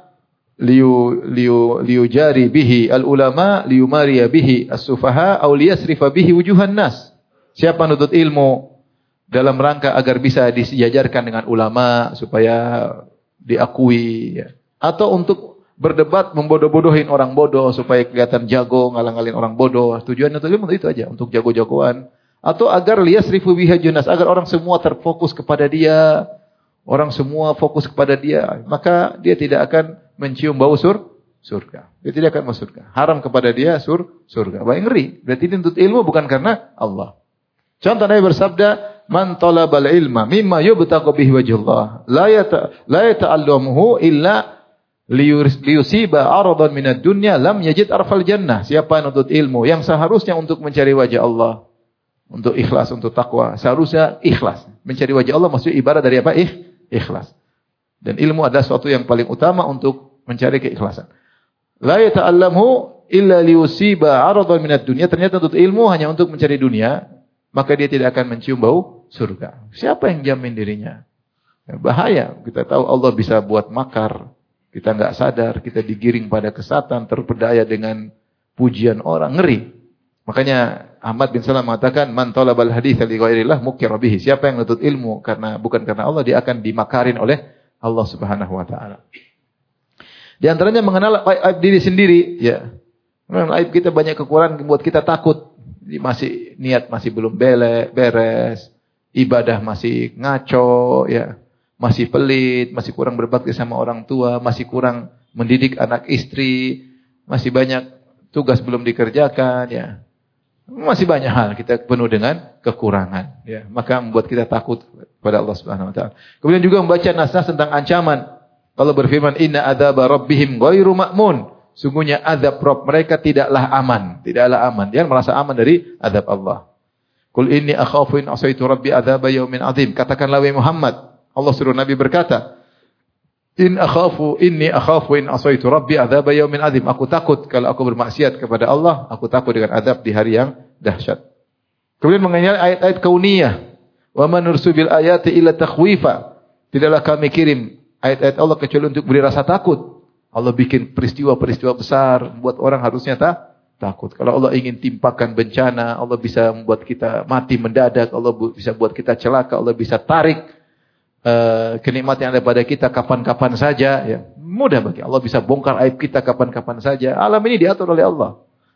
liyujari bihi al-ulama liyumariya bihi as-sufaha aw liyasrifa bihi wujuhan nas." Siapa menuntut ilmu dalam rangka agar bisa disejajarkan dengan ulama supaya diakui, ya, atau untuk berdebat membodoh-bodohin orang bodoh supaya kelihatan jago, ngalang-ngalin orang bodoh. Tujuannya itu aja, untuk jago-jagoan. Atau agar liyasrifu biha junas, agar orang semua terfokus kepada dia, orang semua fokus kepada dia, maka dia tidak akan mencium bau surga. Dia tidak akan masuk surga. Haram kepada dia surga. Baik, ngeri. Berarti dia menuntut ilmu bukan karena Allah. Contoh Nabi bersabda, man talabal ilma mimma yubtagha bihi wajhullah la yata'allamuhu illa liyusiba aradan minad dunya lam yajid arfal jannah. Siapa yang menuntut ilmu yang seharusnya untuk mencari wajah Allah, untuk ikhlas, untuk takwa, seharusnya ikhlas. Mencari wajah Allah maksudnya ibarat dari apa? Ikhlas. Dan ilmu adalah sesuatu yang paling utama untuk mencari keikhlasan. La yata'allamu illa liyusiba aradan minad dunya. Ternyata menuntut ilmu hanya untuk mencari dunia, maka dia tidak akan mencium bau surga. Siapa yang jamin dirinya? Bahaya. Kita tahu Allah bisa buat makar. Kita enggak sadar, kita digiring pada kesatan, terpedaya dengan pujian orang, ngeri. Makanya Ahmad bin Salam mengatakan, man talabal haditsa li ghairillah mukira bihi. Siapa yang menuntut ilmu bukan karena Allah, dia akan dimakarin oleh Allah Subhanahu wa taala. Di antaranya mengenal aib diri sendiri, ya. Memang aib kita banyak kekurangan membuat kita takut. Niat masih belum beres, ibadah masih ngaco, ya. Masih pelit, masih kurang berbakti sama orang tua, masih kurang mendidik anak istri, masih banyak tugas belum dikerjakan, ya. Masih banyak hal kita penuh dengan kekurangan, ya. Maka membuat kita takut kepada Allah Subhanahu wa taala. Kemudian juga membaca nas-nas tentang ancaman. Allah berfirman, "Inna adzaba rabbihim ghairu ma'mun." Sungguhnya azab Rabb mereka tidaklah aman. Jangan merasa aman dari azab Allah. Qul inni akhafu in asaitu rabbi adzaba yaumin adzim. Katakanlah wahai Muhammad, Allah suruh Nabi berkata, inni akhafu in asaitu rabbi adzaba yaumin adzim. Aku takut kalau aku bermaksiat kepada Allah, aku takut dengan azab di hari yang dahsyat. Kemudian mengenai ayat-ayat kauniyah, wa man nursibil ayati illa takhwifa. Tidaklah kami kirim ayat-ayat Allah kecuali untuk beri rasa takut. Allah bikin peristiwa-peristiwa besar buat orang harusnya takut. Kalau Allah ingin timpakan bencana, Allah bisa membuat kita mati mendadak, Allah bisa buat kita celaka, Allah bisa tarik kenikmatan yang ada pada kita kapan-kapan saja, ya. Mudah bagi Allah bisa bongkar aib kita kapan-kapan saja. Alam ini diatur oleh Allah.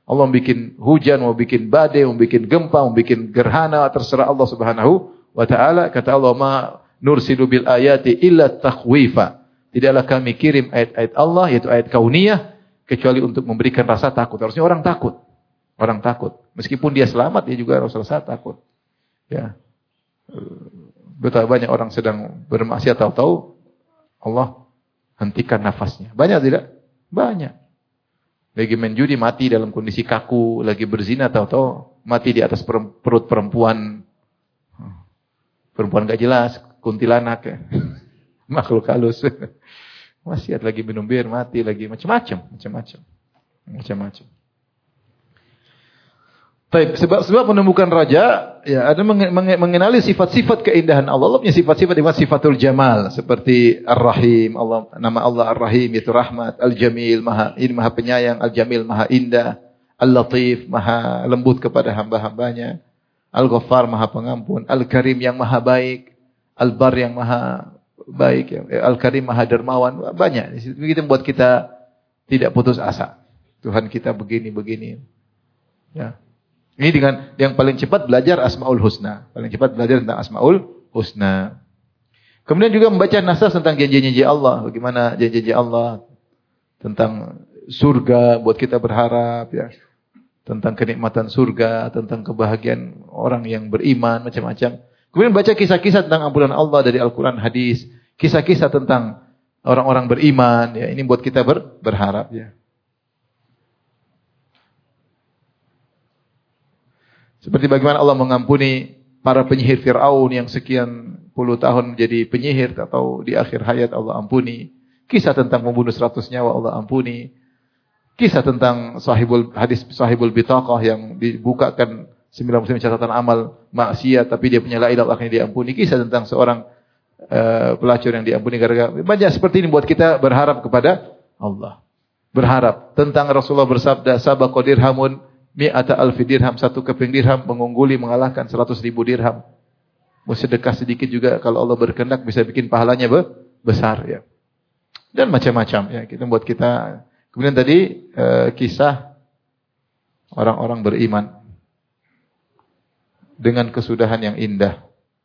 Allah mau bikin hujan, mau bikin badai, mau bikin gempa, mau bikin gerhana, terserah Allah Subhanahu wa taala. Kata Allah, "Ma nursilu bil ayati illa takhwifa." Tidaklah kami kirim ayat-ayat Allah, yaitu ayat kauniyah, kecuali untuk memberikan rasa takut. Harusnya orang takut. Orang takut. Meskipun dia selamat, dia juga harus rasa takut. Ya. Betapa banyak orang sedang bermaksiat, tahu-tahu Allah hentikan nafasnya. Banyak tidak? Banyak. Lagi main judi mati dalam kondisi kaku, lagi berzina tahu-tahu mati di atas perut perempuan. Perempuan gak jelas, kuntilanak ya. Makhluk halus. Maksiat lagi minum bir mati lagi macam-macam. Baik, sebab menemukan raja, ya ada mengenali sifat-sifat keindahan Allah. Allah punya sifat-sifat dengan sifatul jamal, seperti Ar-Rahim, Allah, nama Allah Ar-Rahim yaitu rahmat, Al-Jamil, maha penyayang, Al-Jamil maha indah, Al-Latif maha lembut kepada hamba-hambanya, Al-Ghaffar maha pengampun, Al-Karim yang maha baik, Al-Bar yang maha baik, Al-Karim maha dermawan. Banyak. Itu membuat kita tidak putus asa. Tuhan kita begini. Ya. Ini dengan yang paling cepat belajar Asmaul Husna. Paling cepat belajar tentang Asmaul Husna. Kemudian juga membaca nasas tentang janji-janji Allah. Bagaimana janji-janji Allah. Tentang surga buat kita berharap. Ya. Tentang kenikmatan surga. Tentang kebahagiaan orang yang beriman. Macam-macam. Kemudian baca kisah-kisah tentang ampunan Allah dari Al-Quran, hadis. Kisah-kisah tentang orang-orang beriman. Ya. Ini buat kita berharap. Ya. Seperti bagaimana Allah mengampuni para penyihir Fir'aun yang sekian puluh tahun menjadi penyihir, atau di akhir hayat Allah ampuni. Kisah tentang membunuh 100 nyawa Allah ampuni. Kisah tentang sahibul bitaqah yang dibukakan 99 catatan amal maksiat, tapi dia punya la ilaha illallah yang diampuni. Kisah tentang seorang pelacur yang diampuni gara-gara. Banyak seperti ini buat kita berharap kepada Allah. Berharap. Tentang Rasulullah bersabda, sabaqa dirhamun mi'ata alfi dirham, 1 keping dirham mengungguli mengalahkan 100.000 dirham. Mau sedekah sedikit juga kalau Allah berkehendak bisa bikin pahalanya besar ya. Dan macam-macam ya. Kita buat kita. Kemudian tadi kisah orang-orang beriman dengan kesudahan yang indah.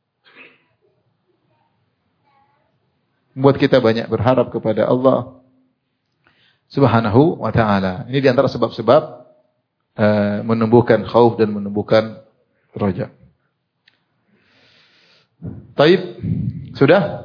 Membuat kita banyak berharap kepada Allah Subhanahu wa taala. Ini di antara sebab-sebab menumbuhkan khauf dan menumbuhkan raja. Taib, sudah?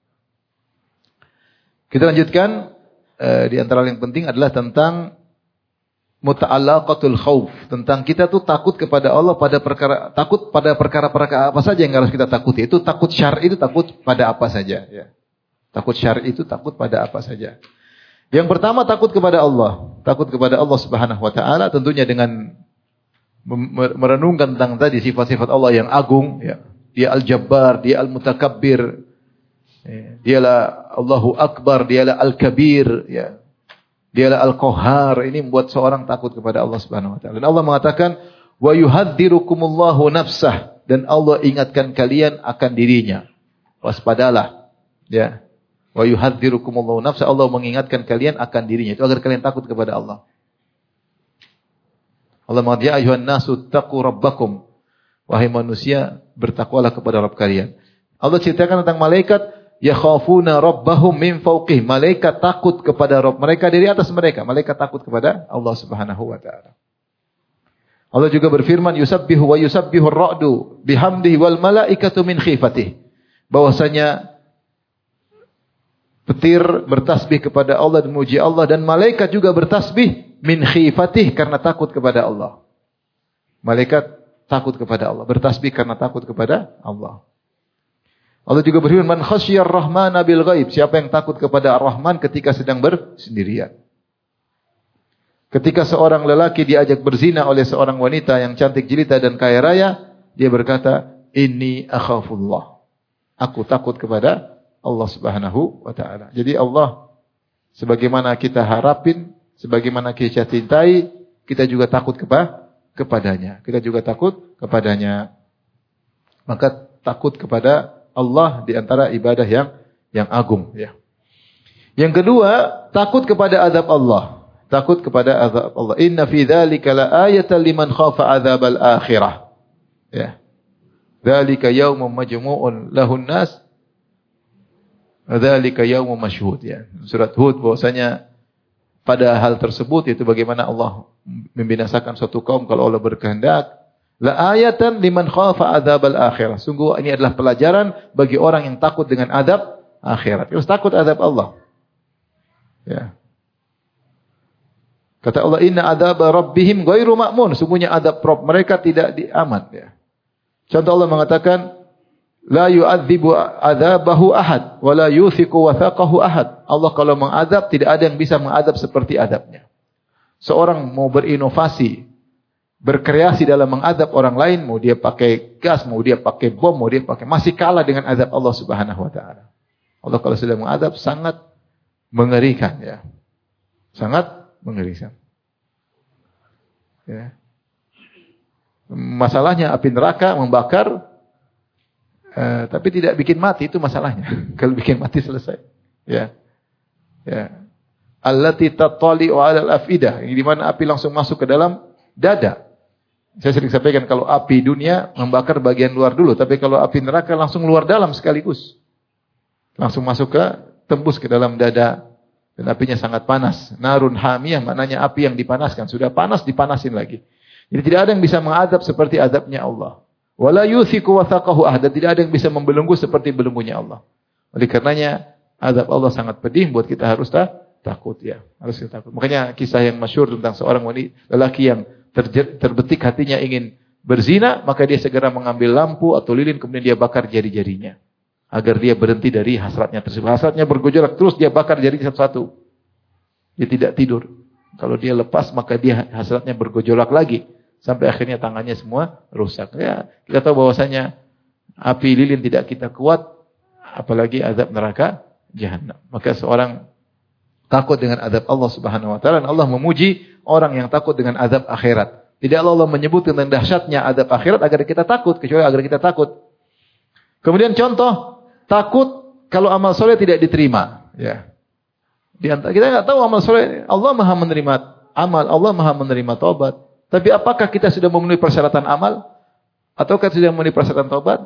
Kita lanjutkan. Di antara yang penting adalah tentang muta'allaqatul khauf, tentang kita tuh takut kepada Allah pada perkara-perkara apa saja yang harus kita takuti. Itu takut syar'i, itu takut pada apa saja ya. Takut syar'i itu takut pada apa saja. Yang pertama takut kepada Allah. Takut kepada Allah Subhanahu wa taala tentunya dengan merenungkan tentang tadi sifat-sifat Allah yang agung ya. Dia Al-Jabbar, dia Al-Mutakabbir. Ya. Dialah Allahu Akbar, dialah Al-Kabir ya. Dialah Al-Qahhar. Ini membuat seorang takut kepada Allah Subhanahu wa taala. Dan Allah mengatakan wa yuhadzirukumullahu nafsah, dan Allah ingatkan kalian akan dirinya. Waspadalah ya. Wa yuhadzirukumullahu nafsa, Allah mengingatkan kalian akan dirinya. Itu agar kalian takut kepada Allah. Allah mengatakan ya ayuhan nasu taqu rabbakum. Wahai manusia, bertakwalah kepada Rabb kalian. Allah ceritakan tentang malaikat yakhafuna rabbahum min fawqih. Malaikat takut kepada Rabb mereka dari atas mereka. Malaikat takut kepada Allah Subhanahu wa taala. Allah juga berfirman yusabbihu wa yusabbihu ar-ra'du bihamdihi wal malaikatu min khifatih. Bahwasanya petir bertasbih kepada Allah dan memuji Allah, dan malaikat juga bertasbih min khifatih karena takut kepada Allah. Malaikat takut kepada Allah, bertasbih karena takut kepada Allah. Allah juga berfirman man khasyiyar rahmana bil ghaib, siapa yang takut kepada Ar-Rahman ketika sedang bersendirian. Ketika seorang lelaki diajak berzina oleh seorang wanita yang cantik jelita dan kaya raya, dia berkata, inni akhafullah. Aku takut kepada Allah Subhanahu wa taala. Jadi Allah sebagaimana kita harapin, sebagaimana kita cintai, kita juga takut kepadanya. Kita juga takut kepadanya. Maka takut kepada Allah di antara ibadah yang agung ya. Yang kedua, takut kepada azab Allah. takut kepada azab Allah. Inna fi dzalika laayatan liman khafa adzabal akhirah. Ya. Dzalika yaumun majmu'un lahun nas. Dzalika yaumun masyhud ya. Surat Hud bahwasanya pada hal tersebut itu bagaimana Allah membinasakan suatu kaum kalau Allah berkehendak. La ayatan liman khafa adzabal akhirah. Sungguh ini adalah pelajaran bagi orang yang takut dengan azab akhirat. Harus takut azab Allah. Ya. Kata Allah, inna adzaba rabbihim ghairu ma'mun. Sungguhnya azab Rabb mereka tidak diaman. Ya. Contoh Allah mengatakan, la yu'adzibu adzabahu ahad, wa la yuthiqu wathaqahu ahad. Allah kalau mengazab, tidak ada yang bisa mengazab seperti azabnya. Seorang mau berinovasi, berkreasi dalam mengazab orang lain, mau dia pakai gas, mau dia pakai bom, mau dia pakai, masih kalah dengan azab Allah Subhanahu wa taala. Allah kalau sudah mengazab sangat mengerikan ya. Sangat mengerikan. Ya. Masalahnya api neraka membakar tapi tidak bikin mati, itu masalahnya. Kalau bikin mati selesai. Ya. Ya. Allati tattali'u 'alal afidah, di mana api langsung masuk ke dalam dada. Saya sering sampaikan kalau api dunia membakar bagian luar dulu, tapi kalau api neraka langsung luar dalam sekaligus. Langsung masuk ke tembus ke dalam dada. Dan apinya sangat panas. Narun hamiyah maknanya api yang dipanaskan. Sudah panas, dipanasin lagi. Jadi tidak ada yang bisa mengadab seperti adabnya Allah. Wala yuthiqu wathaqahu ahad. Dan tidak ada yang bisa membelenggu seperti belenggunya Allah. Oleh karenanya, adab Allah sangat pedih. Buat kita harus takut. Ya, harus kita takut. Makanya kisah yang masyhur tentang seorang wanita, lelaki yang terbetik hatinya ingin berzina. Maka dia segera mengambil lampu atau lilin. Kemudian dia bakar jari-jarinya. Agar dia berhenti dari hasratnya tersebut. Hasratnya bergejolak terus, dia bakar jarinya satu-satu. Dia tidak tidur. Kalau dia lepas, maka dia hasratnya bergejolak lagi. Sampai akhirnya tangannya semua rusak. Ya, kita tahu bahwasanya api lilin tidak kita kuat, apalagi azab neraka jahanam. Maka seorang takut dengan azab Allah Subhanahu wa taala. Allah memuji orang yang takut dengan azab akhirat. Tidak Allah menyebut tentang dahsyatnya azab akhirat agar kita takut, kecuali agar kita takut. Kemudian contoh takut kalau amal soleh tidak diterima. Ya. Di antara kita nggak tahu amal soleh. Allah maha menerima amal, Allah maha menerima taubat. Tapi apakah kita sudah memenuhi persyaratan amal? Ataukah sudah memenuhi persyaratan taubat?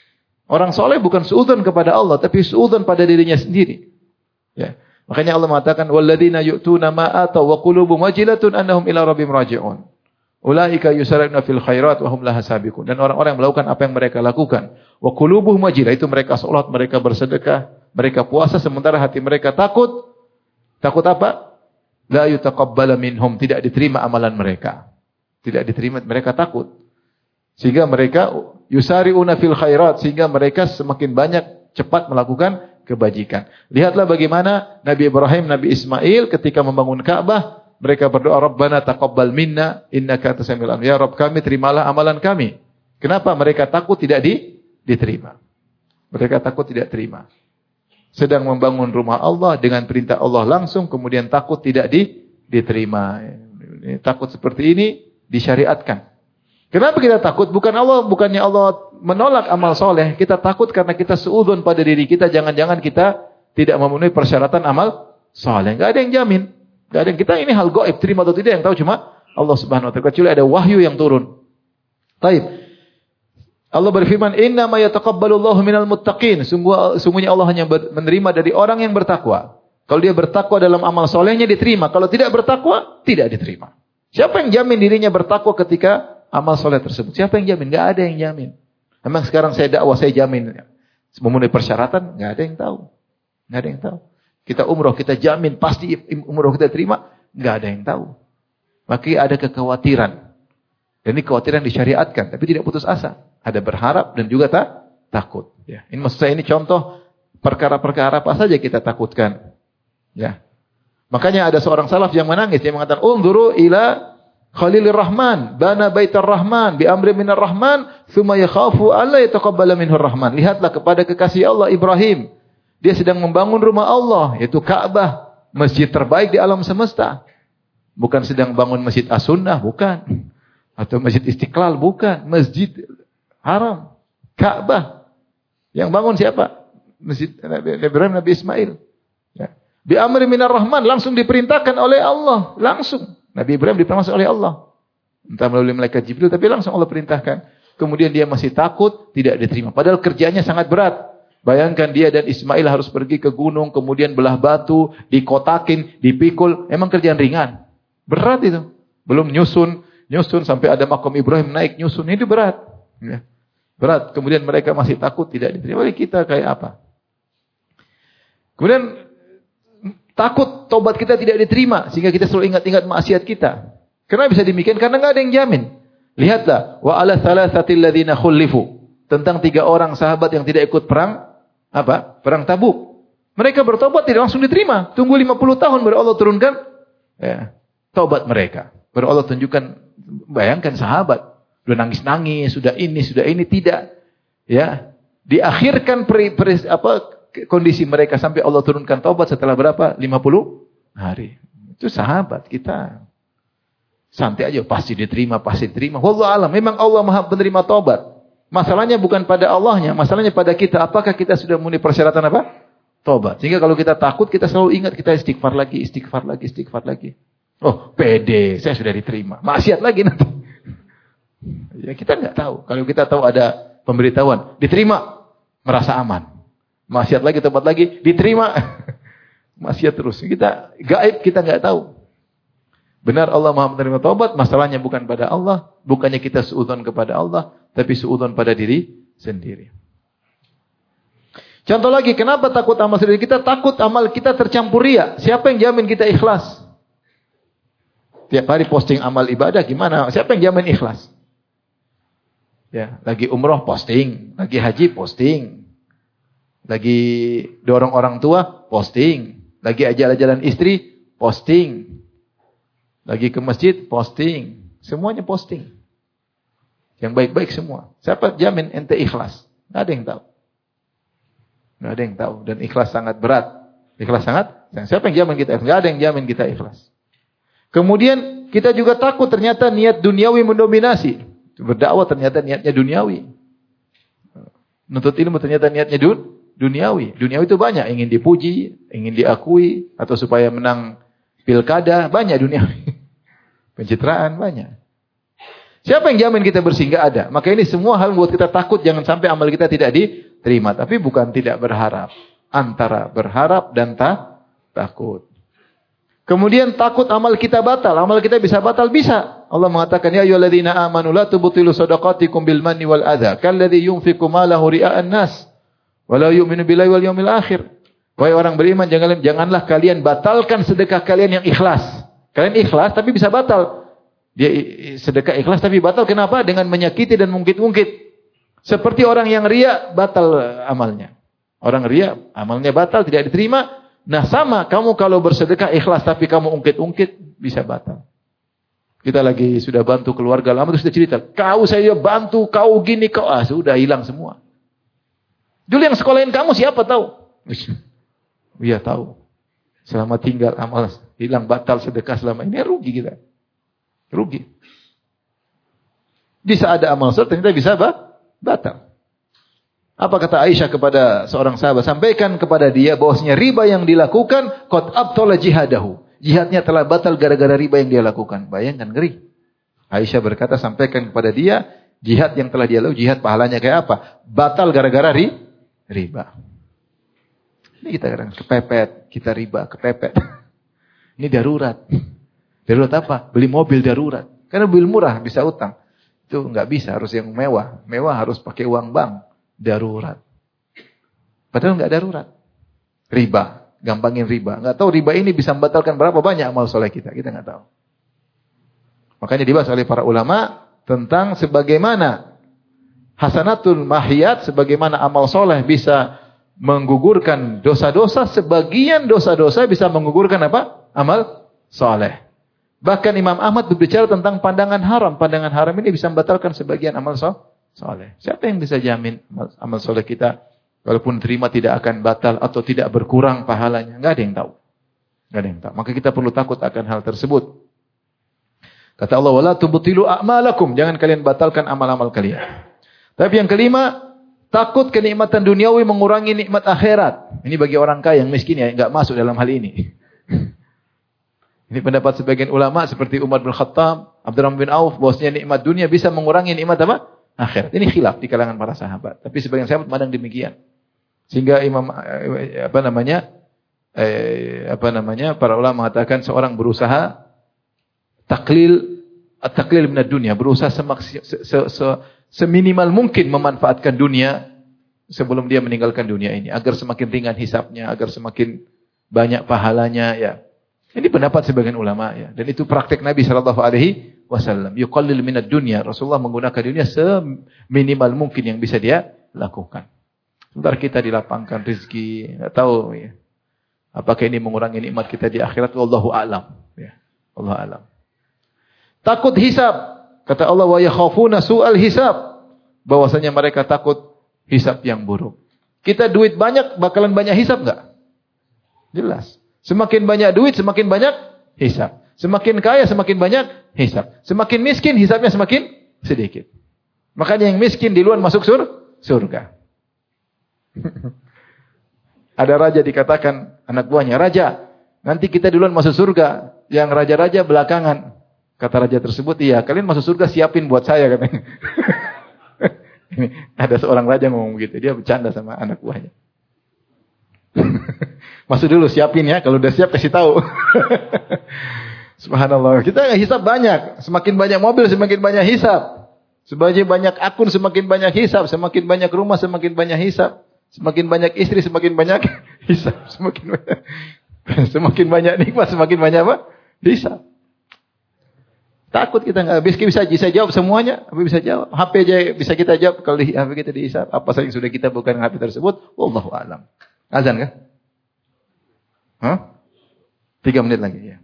Orang soleh bukan suudzon kepada Allah, tapi suudzon pada dirinya sendiri. Ya. Makanya Allah mengatakan, "Walladzina yu'tuna ma ataw wa qulubuhum wajilatun annahum ila rabbihim raji'un. Ulaika yusari'una fil khairat wa hum laha sabiqun." Dan orang-orang yang melakukan apa yang mereka lakukan, wa qulubuhum wajilah, itu mereka salat, mereka bersedekah, mereka puasa sementara hati mereka takut. Takut apa? La yutaqabbala minhum, tidak diterima amalan mereka. Tidak diterima, mereka takut. Sehingga mereka yusari'una fil khairat, sehingga mereka semakin banyak cepat melakukan kebajikan. Lihatlah bagaimana Nabi Ibrahim, Nabi Ismail ketika membangun Ka'bah, mereka berdoa, Rabbana taqabbal minna innaka antas samiul alim. Ya Rabb kami, terimalah amalan kami. Kenapa? Mereka takut tidak diterima. Mereka takut tidak terima. Sedang membangun rumah Allah dengan perintah Allah langsung, kemudian takut tidak diterima. Takut seperti ini disyariatkan. Kenapa kita takut? Bukannya Allah menolak amal soleh. Kita takut karena kita suudzon pada diri kita. Jangan-jangan kita tidak memenuhi persyaratan amal soleh. Gak ada yang jamin. Gak ada yang kita ini hal gaib, terima atau tidak yang tahu cuma Allah Subhanahu wa taala. Kecuali ada wahyu yang turun. Taib. Allah berfirman, "Inna ma yataqabbalullahu minal muttaqin." Sungguhnya Allah hanya menerima dari orang yang bertakwa. Kalau dia bertakwa dalam amal solehnya diterima. Kalau tidak bertakwa, tidak diterima. Siapa yang jamin dirinya bertakwa ketika amal soleh tersebut? Siapa yang jamin? Gak ada yang jamin. Memang sekarang saya dakwah, saya jamin memenuhi persyaratan? Gak ada yang tahu. Gak ada yang tahu. Kita umroh, kita jamin pasti umroh kita terima? Gak ada yang tahu. Maka ada kekhawatiran. Dan ini kekhawatiran disyariatkan, tapi tidak putus asa. Ada berharap dan juga takut. Ya. Ini maksud saya, ini contoh perkara-perkara apa saja kita takutkan. Ya. Makanya ada seorang salaf yang menangis, dia mengatakan, "Unzuru ila Khalilir Rahman, bana baitar Rahman, bi amri minar Rahman, tsumma yakhafu alla yataqabbala minhur Rahman." Lihatlah kepada kekasih Allah Ibrahim. Dia sedang membangun rumah Allah, yaitu Ka'bah, masjid terbaik di alam semesta. Bukan sedang bangun Masjid As-Sunnah, bukan. Atau Masjid Istiqlal, bukan. Masjid Haram, Ka'bah. Yang bangun siapa? Masjid Nabi Ibrahim, Nabi Ismail. Ya. Bi amri minar rahman, langsung diperintahkan oleh Allah, langsung. Nabi Ibrahim diperintahkan oleh Allah. Entah melalui malaikat Jibril, tapi langsung Allah perintahkan. Kemudian dia masih takut, tidak diterima. Padahal kerjanya sangat berat. Bayangkan dia dan Ismail harus pergi ke gunung, kemudian belah batu, dikotakin, dipikul. Emang kerjaan ringan. Berat itu. Belum nyusun sampai ada makom Ibrahim naik nyusun. Itu berat. Ya. Berat. Kemudian mereka masih takut, tidak diterima. Kita kayak apa? Kemudian takut tobat kita tidak diterima. Sehingga kita selalu ingat-ingat maksiat kita. Kenapa bisa demikian? Karena nggak ada yang jamin. Lihatlah. Wa ala thalathatil ladzina khulifu. Tentang 3 orang sahabat yang tidak ikut perang. Apa? Perang Tabuk. Mereka bertobat tidak langsung diterima. Tunggu 50 tahun baru Allah turunkan tobat mereka. Baru Allah tunjukkan. Bayangkan sahabat. Sudah nangis-nangis. Sudah ini. Tidak. Ya. Diakhirkan kondisi mereka sampai Allah turunkan taubat setelah berapa? 50 hari. Itu sahabat kita. Santai aja, pasti diterima. Wallahu alam, memang Allah Maha penerima taubat. Masalahnya bukan pada Allahnya, masalahnya pada kita. Apakah kita sudah memenuhi persyaratan apa? Taubat. Sehingga kalau kita takut, kita selalu ingat kita istighfar lagi. Oh, pede, saya sudah diterima. Maksiat lagi nanti. Ya kita nggak tahu. Kalau kita tahu ada pemberitahuan, diterima, merasa aman. Maksiat lagi, tempat lagi, diterima. Maksiat terus. Kita gaib, kita nggak tahu. Benar Allah Maha menerima taubat, masalahnya bukan pada Allah, bukannya kita suudzon kepada Allah, tapi suudzon pada diri sendiri. Contoh lagi, kenapa takut amal sendiri? Kita takut amal kita tercampur ria. Siapa yang jamin kita ikhlas? Tiap hari posting amal ibadah gimana? Siapa yang jamin ikhlas? Ya, lagi umroh posting, lagi haji posting. Lagi dorong orang tua, posting. Lagi jalan-jalan istri, posting. Lagi ke masjid, posting. Semuanya posting. Yang baik-baik semua. Siapa jamin ente ikhlas? Nggak ada yang tahu. Nggak ada yang tahu. Dan ikhlas sangat berat. Siapa yang jamin kita ikhlas? Nggak ada yang jamin kita ikhlas. Kemudian kita juga takut ternyata niat duniawi mendominasi. Berdakwah ternyata niatnya duniawi. Nuntut ilmu ternyata niatnya duniawi. Duniawi itu banyak. Ingin dipuji, ingin diakui, atau supaya menang pilkada, banyak duniawi. Pencitraan, banyak. Siapa yang jamin kita bersih? Nggak ada. Maka ini semua hal membuat kita takut, jangan sampai amal kita tidak diterima. Tapi bukan tidak berharap. Antara berharap dan takut. Kemudian takut amal kita batal. Amal kita bisa batal? Bisa. Allah mengatakan, Ya ayyuhalladzina amanu la tubtilu shadaqatikum bil manni wal adha kalladzi yunfiqu malahu ria'an nas wala yu'minu billahi wal yawmil akhir. Wahai orang beriman, janganlah kalian batalkan sedekah kalian yang ikhlas. Kalian ikhlas tapi bisa batal. Dia sedekah ikhlas tapi batal. Kenapa? Dengan menyakiti dan mungkit-mungkit. Seperti orang yang riya, batal amalnya. Orang riya, amalnya batal, tidak diterima. Nah sama, kamu kalau bersedekah ikhlas tapi kamu ungkit-ungkit, bisa batal. Kita lagi sudah bantu keluarga lama, terus sudah cerita, saya bantu, kau gini, sudah hilang semua. Dulu yang sekolahin kamu siapa tahu? Iya tahu. Selama tinggal amal hilang, batal sedekah selama ini, rugi kita. Rugi. Bisa ada amal soleh, ternyata bisa batal. Apa kata Aisyah kepada seorang sahabat? Sampaikan kepada dia bahwasanya riba yang dilakukan qad abtala jihadahu. Jihadnya telah batal gara-gara riba yang dia lakukan. Bayangkan, ngeri. Aisyah berkata, sampaikan kepada dia jihad yang telah dia lakukan, jihad pahalanya kayak apa? Batal gara-gara riba. Ini kita kadang kepepet, kita riba, kepepet. Ini darurat. Darurat apa? Beli mobil darurat. Karena mobil murah bisa utang. Itu enggak bisa, harus yang mewah. Mewah harus pakai uang bank. Darurat. Padahal enggak darurat. Riba, gampangin riba. Enggak tahu riba ini bisa membatalkan berapa banyak amal soleh kita. Kita enggak tahu. Makanya dibahas oleh para ulama tentang sebagaimana hasanatul mahiyat, sebagaimana amal soleh bisa menggugurkan dosa-dosa, sebagian dosa-dosa bisa menggugurkan apa? Amal soleh. Bahkan Imam Ahmad berbicara tentang pandangan haram. Pandangan haram ini bisa membatalkan sebagian amal soleh. Siapa yang bisa jamin amal soleh kita walaupun terima tidak akan batal atau tidak berkurang pahalanya? Enggak ada yang tahu. Enggak ada yang tahu. Maka kita perlu takut akan hal tersebut. Kata Allah, wala tubtilu a'malakum. Jangan kalian batalkan amal-amal kalian. Tapi yang kelima, takut kenikmatan duniawi mengurangi nikmat akhirat. Ini bagi orang kaya, yang miskin ya enggak masuk dalam hal ini. Ini pendapat sebagian ulama seperti Umar bin Khattab, Abdurrahman bin Auf, bahwasanya nikmat dunia bisa mengurangi nikmat apa? Akhirat. Ini khilaf di kalangan para sahabat. Tapi sebagian sahabat memandang demikian. Sehingga para ulama mengatakan seorang berusaha taklil minad dunia, berusaha seminimal mungkin memanfaatkan dunia sebelum dia meninggalkan dunia ini agar semakin ringan hisabnya, agar semakin banyak pahalanya ya. Ini pendapat sebagian ulama ya, dan itu praktek Nabi sallallahu alaihi wasallam. Yuqallil minad dunya. Rasulullah menggunakan dunia seminimal mungkin yang bisa dia lakukan. Sebentar kita dilapangkan rezeki, enggak tahu ya. Apakah ini mengurangi nikmat kita di akhirat? Wallahu a'lam ya. Allah a'lam. Takut hisab. Kata Allah, wa yakhafuna su'al hisab. Bahwasanya mereka takut hisab yang buruk. Kita duit banyak, bakalan banyak hisab enggak? Jelas. Semakin banyak duit, semakin banyak hisab. Semakin kaya, semakin banyak hisab. Semakin miskin, hisabnya semakin sedikit. Makanya yang miskin duluan masuk surga. Ada raja dikatakan anak buahnya, "Raja, nanti kita duluan masuk surga, yang raja-raja belakangan." Kata raja tersebut, "Iya, kalian masuk surga siapin buat saya," katanya. Ini ada seorang raja ngomong begitu, dia bercanda sama anak buahnya. Masuk dulu siapin ya, kalau udah siap kasih tahu. Subhanallah. Kita hisab banyak, semakin banyak mobil semakin banyak hisab. Semakin banyak akun semakin banyak hisab, semakin banyak rumah semakin banyak hisab. Semakin banyak istri semakin banyak hisab, semakin banyak nikmat semakin banyak apa? Hisab. Takut kita enggak bisa jawab semuanya, apa bisa jawab? HP aja bisa kita jawab kalau di HP kita dihisab. Apa saja yang sudah kita bukan HP tersebut? Wallahu a'lam. Azan kan? 3 menit lagi ya.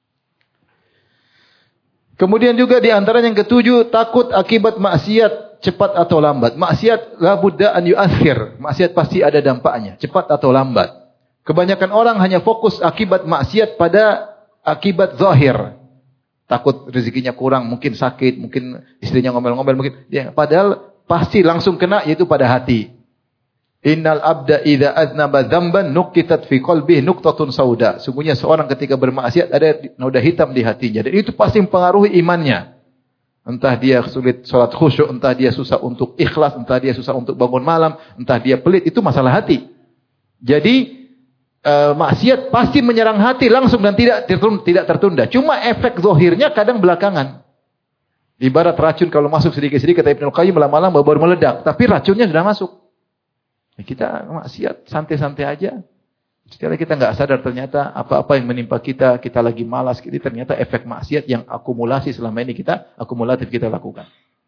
Kemudian juga di antara yang ketujuh, takut akibat maksiat cepat atau lambat. Maksiat la budda an yu'athir. Maksiat pasti ada dampaknya, cepat atau lambat. Kebanyakan orang hanya fokus akibat maksiat pada akibat zahir. Takut rezekinya kurang, mungkin sakit, mungkin istrinya ngomel-ngomel, mungkin ya, padahal pasti langsung kena yaitu pada hati. Innal abda idza aznaba dzamban nuqitat fi qalbihi nuqtatun sauda. Sungguhnya seorang ketika bermaksiat ada noda hitam di hatinya, dan itu pasti mempengaruhi imannya. Entah dia sulit salat khusyuk, entah dia susah untuk ikhlas, entah dia susah untuk bangun malam, entah dia pelit, itu masalah hati. Jadi maksiat pasti menyerang hati langsung dan tidak tertunda. Cuma efek zahirnya kadang belakangan. Ibarat racun kalau masuk sedikit-sedikit, kata Ibnu Qayyim, lama-lama baru meledak, tapi racunnya sudah masuk. Ya, kita maksiat santai-santai aja. Setelah kita enggak sadar ternyata apa-apa yang menimpa kita, kita lagi malas, ini ternyata efek maksiat yang akumulasi selama ini akumulatif kita lakukan.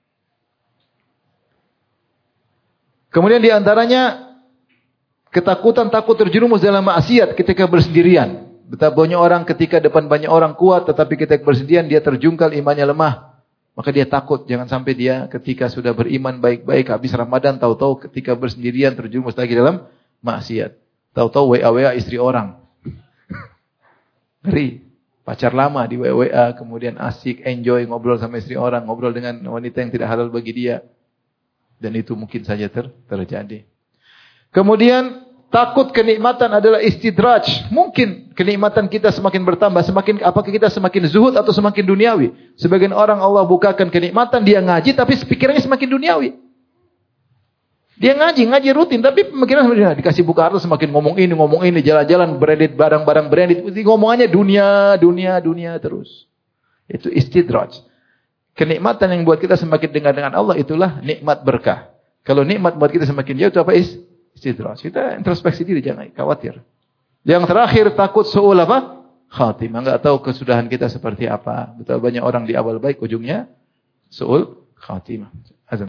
Kemudian di antaranya ketakutan takut terjerumus dalam maksiat ketika bersendirian. Betapa banyak orang ketika depan banyak orang kuat, tetapi ketika bersendirian dia terjungkal, imannya lemah. Maka dia takut jangan sampai dia ketika sudah beriman baik-baik habis Ramadan tahu-tahu ketika bersendirian terjerumus lagi dalam maksiat. Tahu-tahu WA istri orang. Ngeri. Pacar lama di WA kemudian asik enjoy ngobrol sama istri orang, ngobrol dengan wanita yang tidak halal bagi dia. Dan itu mungkin saja terjadi. Kemudian takut kenikmatan adalah istidraj. Mungkin kenikmatan kita semakin bertambah, apakah kita semakin zuhud atau semakin duniawi? Sebagian orang Allah bukakan kenikmatan, dia ngaji tapi pikirannya semakin duniawi. Dia ngaji rutin tapi pemikiran semakin dikasih buka harta semakin ngomong ini, jalan-jalan branded, barang-barang branded, ngomongannya dunia terus. Itu istidraj. Kenikmatan yang buat kita semakin dengan Allah itulah nikmat berkah. Kalau nikmat buat kita semakin jauh itu apa? Istidraj. Kita introspeksi diri, jangan khawatir. Yang terakhir takut su'ul apa? Khatimah. Enggak tahu kesudahan kita seperti apa. Betul banyak orang di awal baik, ujungnya su'ul khatimah. Azan.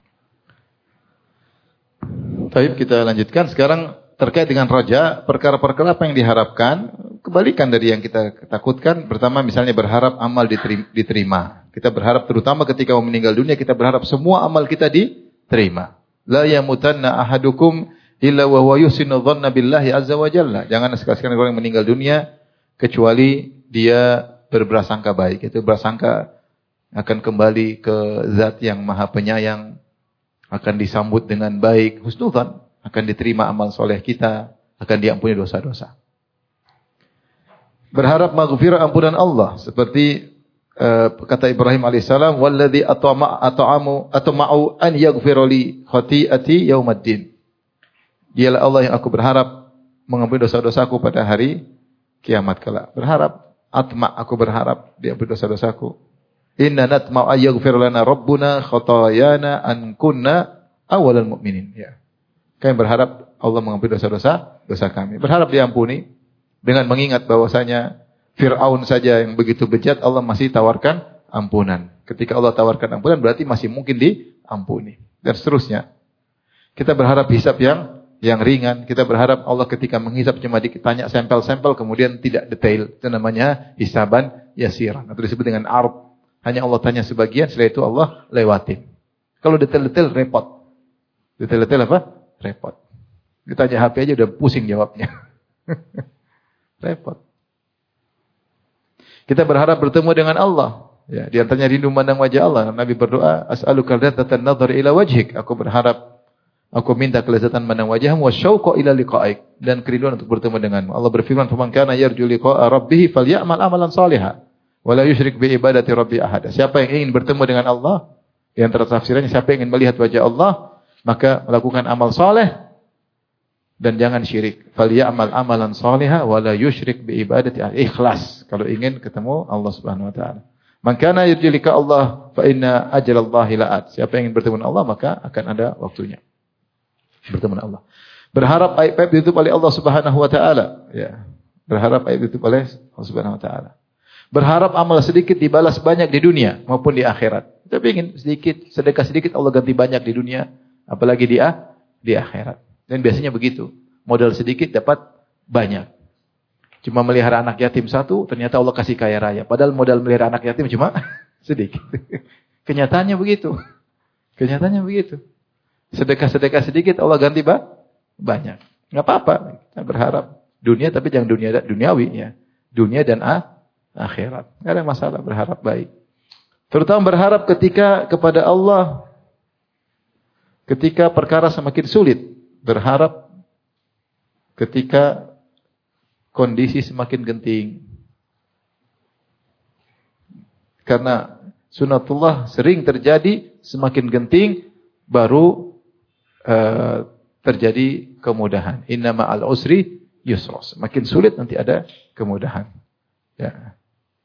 Baik, kita lanjutkan. Sekarang terkait dengan roja, perkara-perkara apa yang diharapkan, kebalikan dari yang kita takutkan. Pertama misalnya berharap amal diterima. Kita berharap terutama ketika mau meninggal dunia, kita berharap semua amal kita diterima. La yamutanna ahadukum illa wa huwa yusinu dhanna billahi azza wa jalla. Jangan sekali-sekali orang yang meninggal dunia kecuali dia berprasangka baik. Itu berprasangka akan kembali ke zat yang maha penyayang, akan disambut dengan baik, husnudzan, akan diterima amal soleh kita, akan diampuni dosa-dosa. Berharap maghfirah ampunan Allah, seperti kata Ibrahim alaihissalam, "Walladzi atma'u an yaghfira li khati'ati yaumaddin." Dialah Allah yang aku berharap mengampuni dosa-dosaku pada hari kiamat kelak. Berharap, aku berharap diampuni dosa-dosaku. Inna natma'u an yaghfira lana rabbuna khatayana an kunna awwalal mu'minin. Ya. Kami berharap Allah mengampuni dosa kami. Berharap diampuni dengan mengingat bahwasanya Fir'aun saja yang begitu bejat Allah masih tawarkan ampunan. Ketika Allah tawarkan ampunan berarti masih mungkin diampuni. Dan seterusnya. Kita berharap hisab yang ringan. Kita berharap Allah ketika menghisab cuma ditanya sampel-sampel kemudian tidak detail. Itu namanya hisaban yasiran. Atau disebut dengan arb. Hanya Allah tanya sebagian, setelah itu Allah lewatin. Kalau detail-detail repot. Detail-detail apa? Repot. Ditanya HP aja udah pusing jawabnya. Repot. Kita berharap bertemu dengan Allah. Ya, di antaranya rindu memandang wajah Allah. Nabi berdoa, "As'aluka ladzatan nadhar ila wajhik." Aku berharap, aku minta kelezatan memandang wajahmu, wasyauqa ila liqa'ik, dan kerinduan untuk bertemu denganmu. Allah berfirman, "Faman kana yarju liqa'a rabbih falyamal amalan shalihan wa la yusyrik bi ibadati rabbi ahada." Siapa yang ingin bertemu dengan Allah, di antara tafsirannya siapa yang ingin melihat wajah Allah, maka melakukan amal saleh dan jangan syirik. Falyamal amalan shalihan wa la yusyrik bi ibadati ahada. Ikhlas kalau ingin ketemu Allah Subhanahu wa taala. Man kana yarju liqa Allah fa inna ajalallahi la'at. Siapa yang ingin bertemu dengan Allah maka akan ada waktunya. Bertemu dengan Allah. Berharap aib ditutup oleh Allah Subhanahu wa taala, ya. Berharap aib ditutup oleh Allah Subhanahu wa taala. Berharap amal sedikit dibalas banyak di dunia maupun di akhirat. Kita ingin sedikit, sedekah sedikit Allah ganti banyak di dunia, apalagi di akhirat. Dan biasanya begitu. Modal sedikit dapat banyak. Cuma melihara anak yatim satu, ternyata Allah kasih kaya raya. Padahal modal melihara anak yatim cuma sedikit. Kenyataannya begitu. Kenyataannya begitu. Sedekah-sedekah sedikit Allah ganti banyak. Enggak apa-apa. Kita berharap dunia tapi jangan dunia duniawi ya. Dunia dan akhirat. Enggak ada masalah berharap baik. Terutama berharap kepada Allah ketika perkara semakin sulit. Berharap ketika kondisi semakin genting. Karena sunatullah sering terjadi semakin genting baru terjadi kemudahan. Inna ma'al usri yusra. Semakin sulit nanti ada kemudahan. Ya.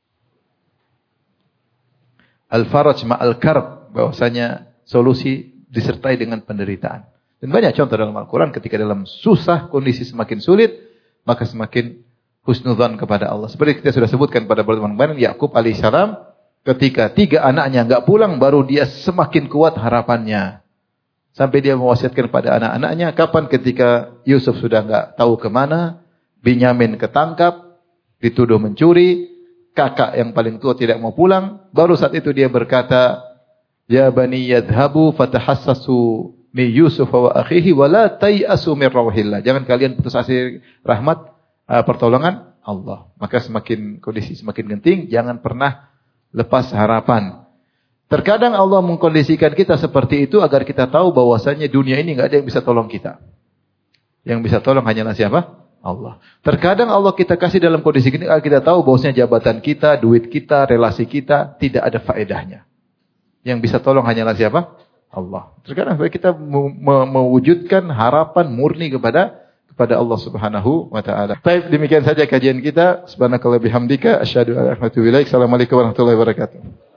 Al-faraj ma'al karb, bahwasanya solusi disertai dengan penderitaan. Dan banyak contoh dalam Al-Quran ketika dalam susah, kondisi semakin sulit, maka semakin husnudzan kepada Allah. Seperti kita sudah sebutkan pada pertemuan kemarin, Yakub alaihissalam ketika 3 anaknya enggak pulang, baru dia semakin kuat harapannya. Sampai dia mewasiatkan pada anak-anaknya, kapan ketika Yusuf sudah enggak tahu kemana, Binyamin ketangkap, dituduh mencuri, kakak yang paling tua tidak mau pulang, baru saat itu dia berkata, "Ya bani yadhhabu fatahassasu mi Yusuf wa akhihi wa la tay'asu min rauhillah." Jangan kalian putus asa rahmat pertolongan Allah. Maka semakin kondisi semakin genting, jangan pernah lepas harapan. Terkadang Allah mengkondisikan kita seperti itu agar kita tahu bahwasanya dunia ini enggak ada yang bisa tolong kita. Yang bisa tolong hanyalah siapa? Allah. Terkadang Allah kita kasih dalam kondisi ini agar kita tahu bahwasanya jabatan kita, duit kita, relasi kita tidak ada faedahnya. Yang bisa tolong hanyalah siapa? Allah. Terkadang kita mewujudkan harapan murni kepada Allah Subhanahu wa taala. Baik, demikian saja kajian kita. Subhanakallahumma bihamdika asyhadu an la ilaha illa anta astaghfiruka wa atubu ilaik. Assalamualaikum warahmatullahi wabarakatuh.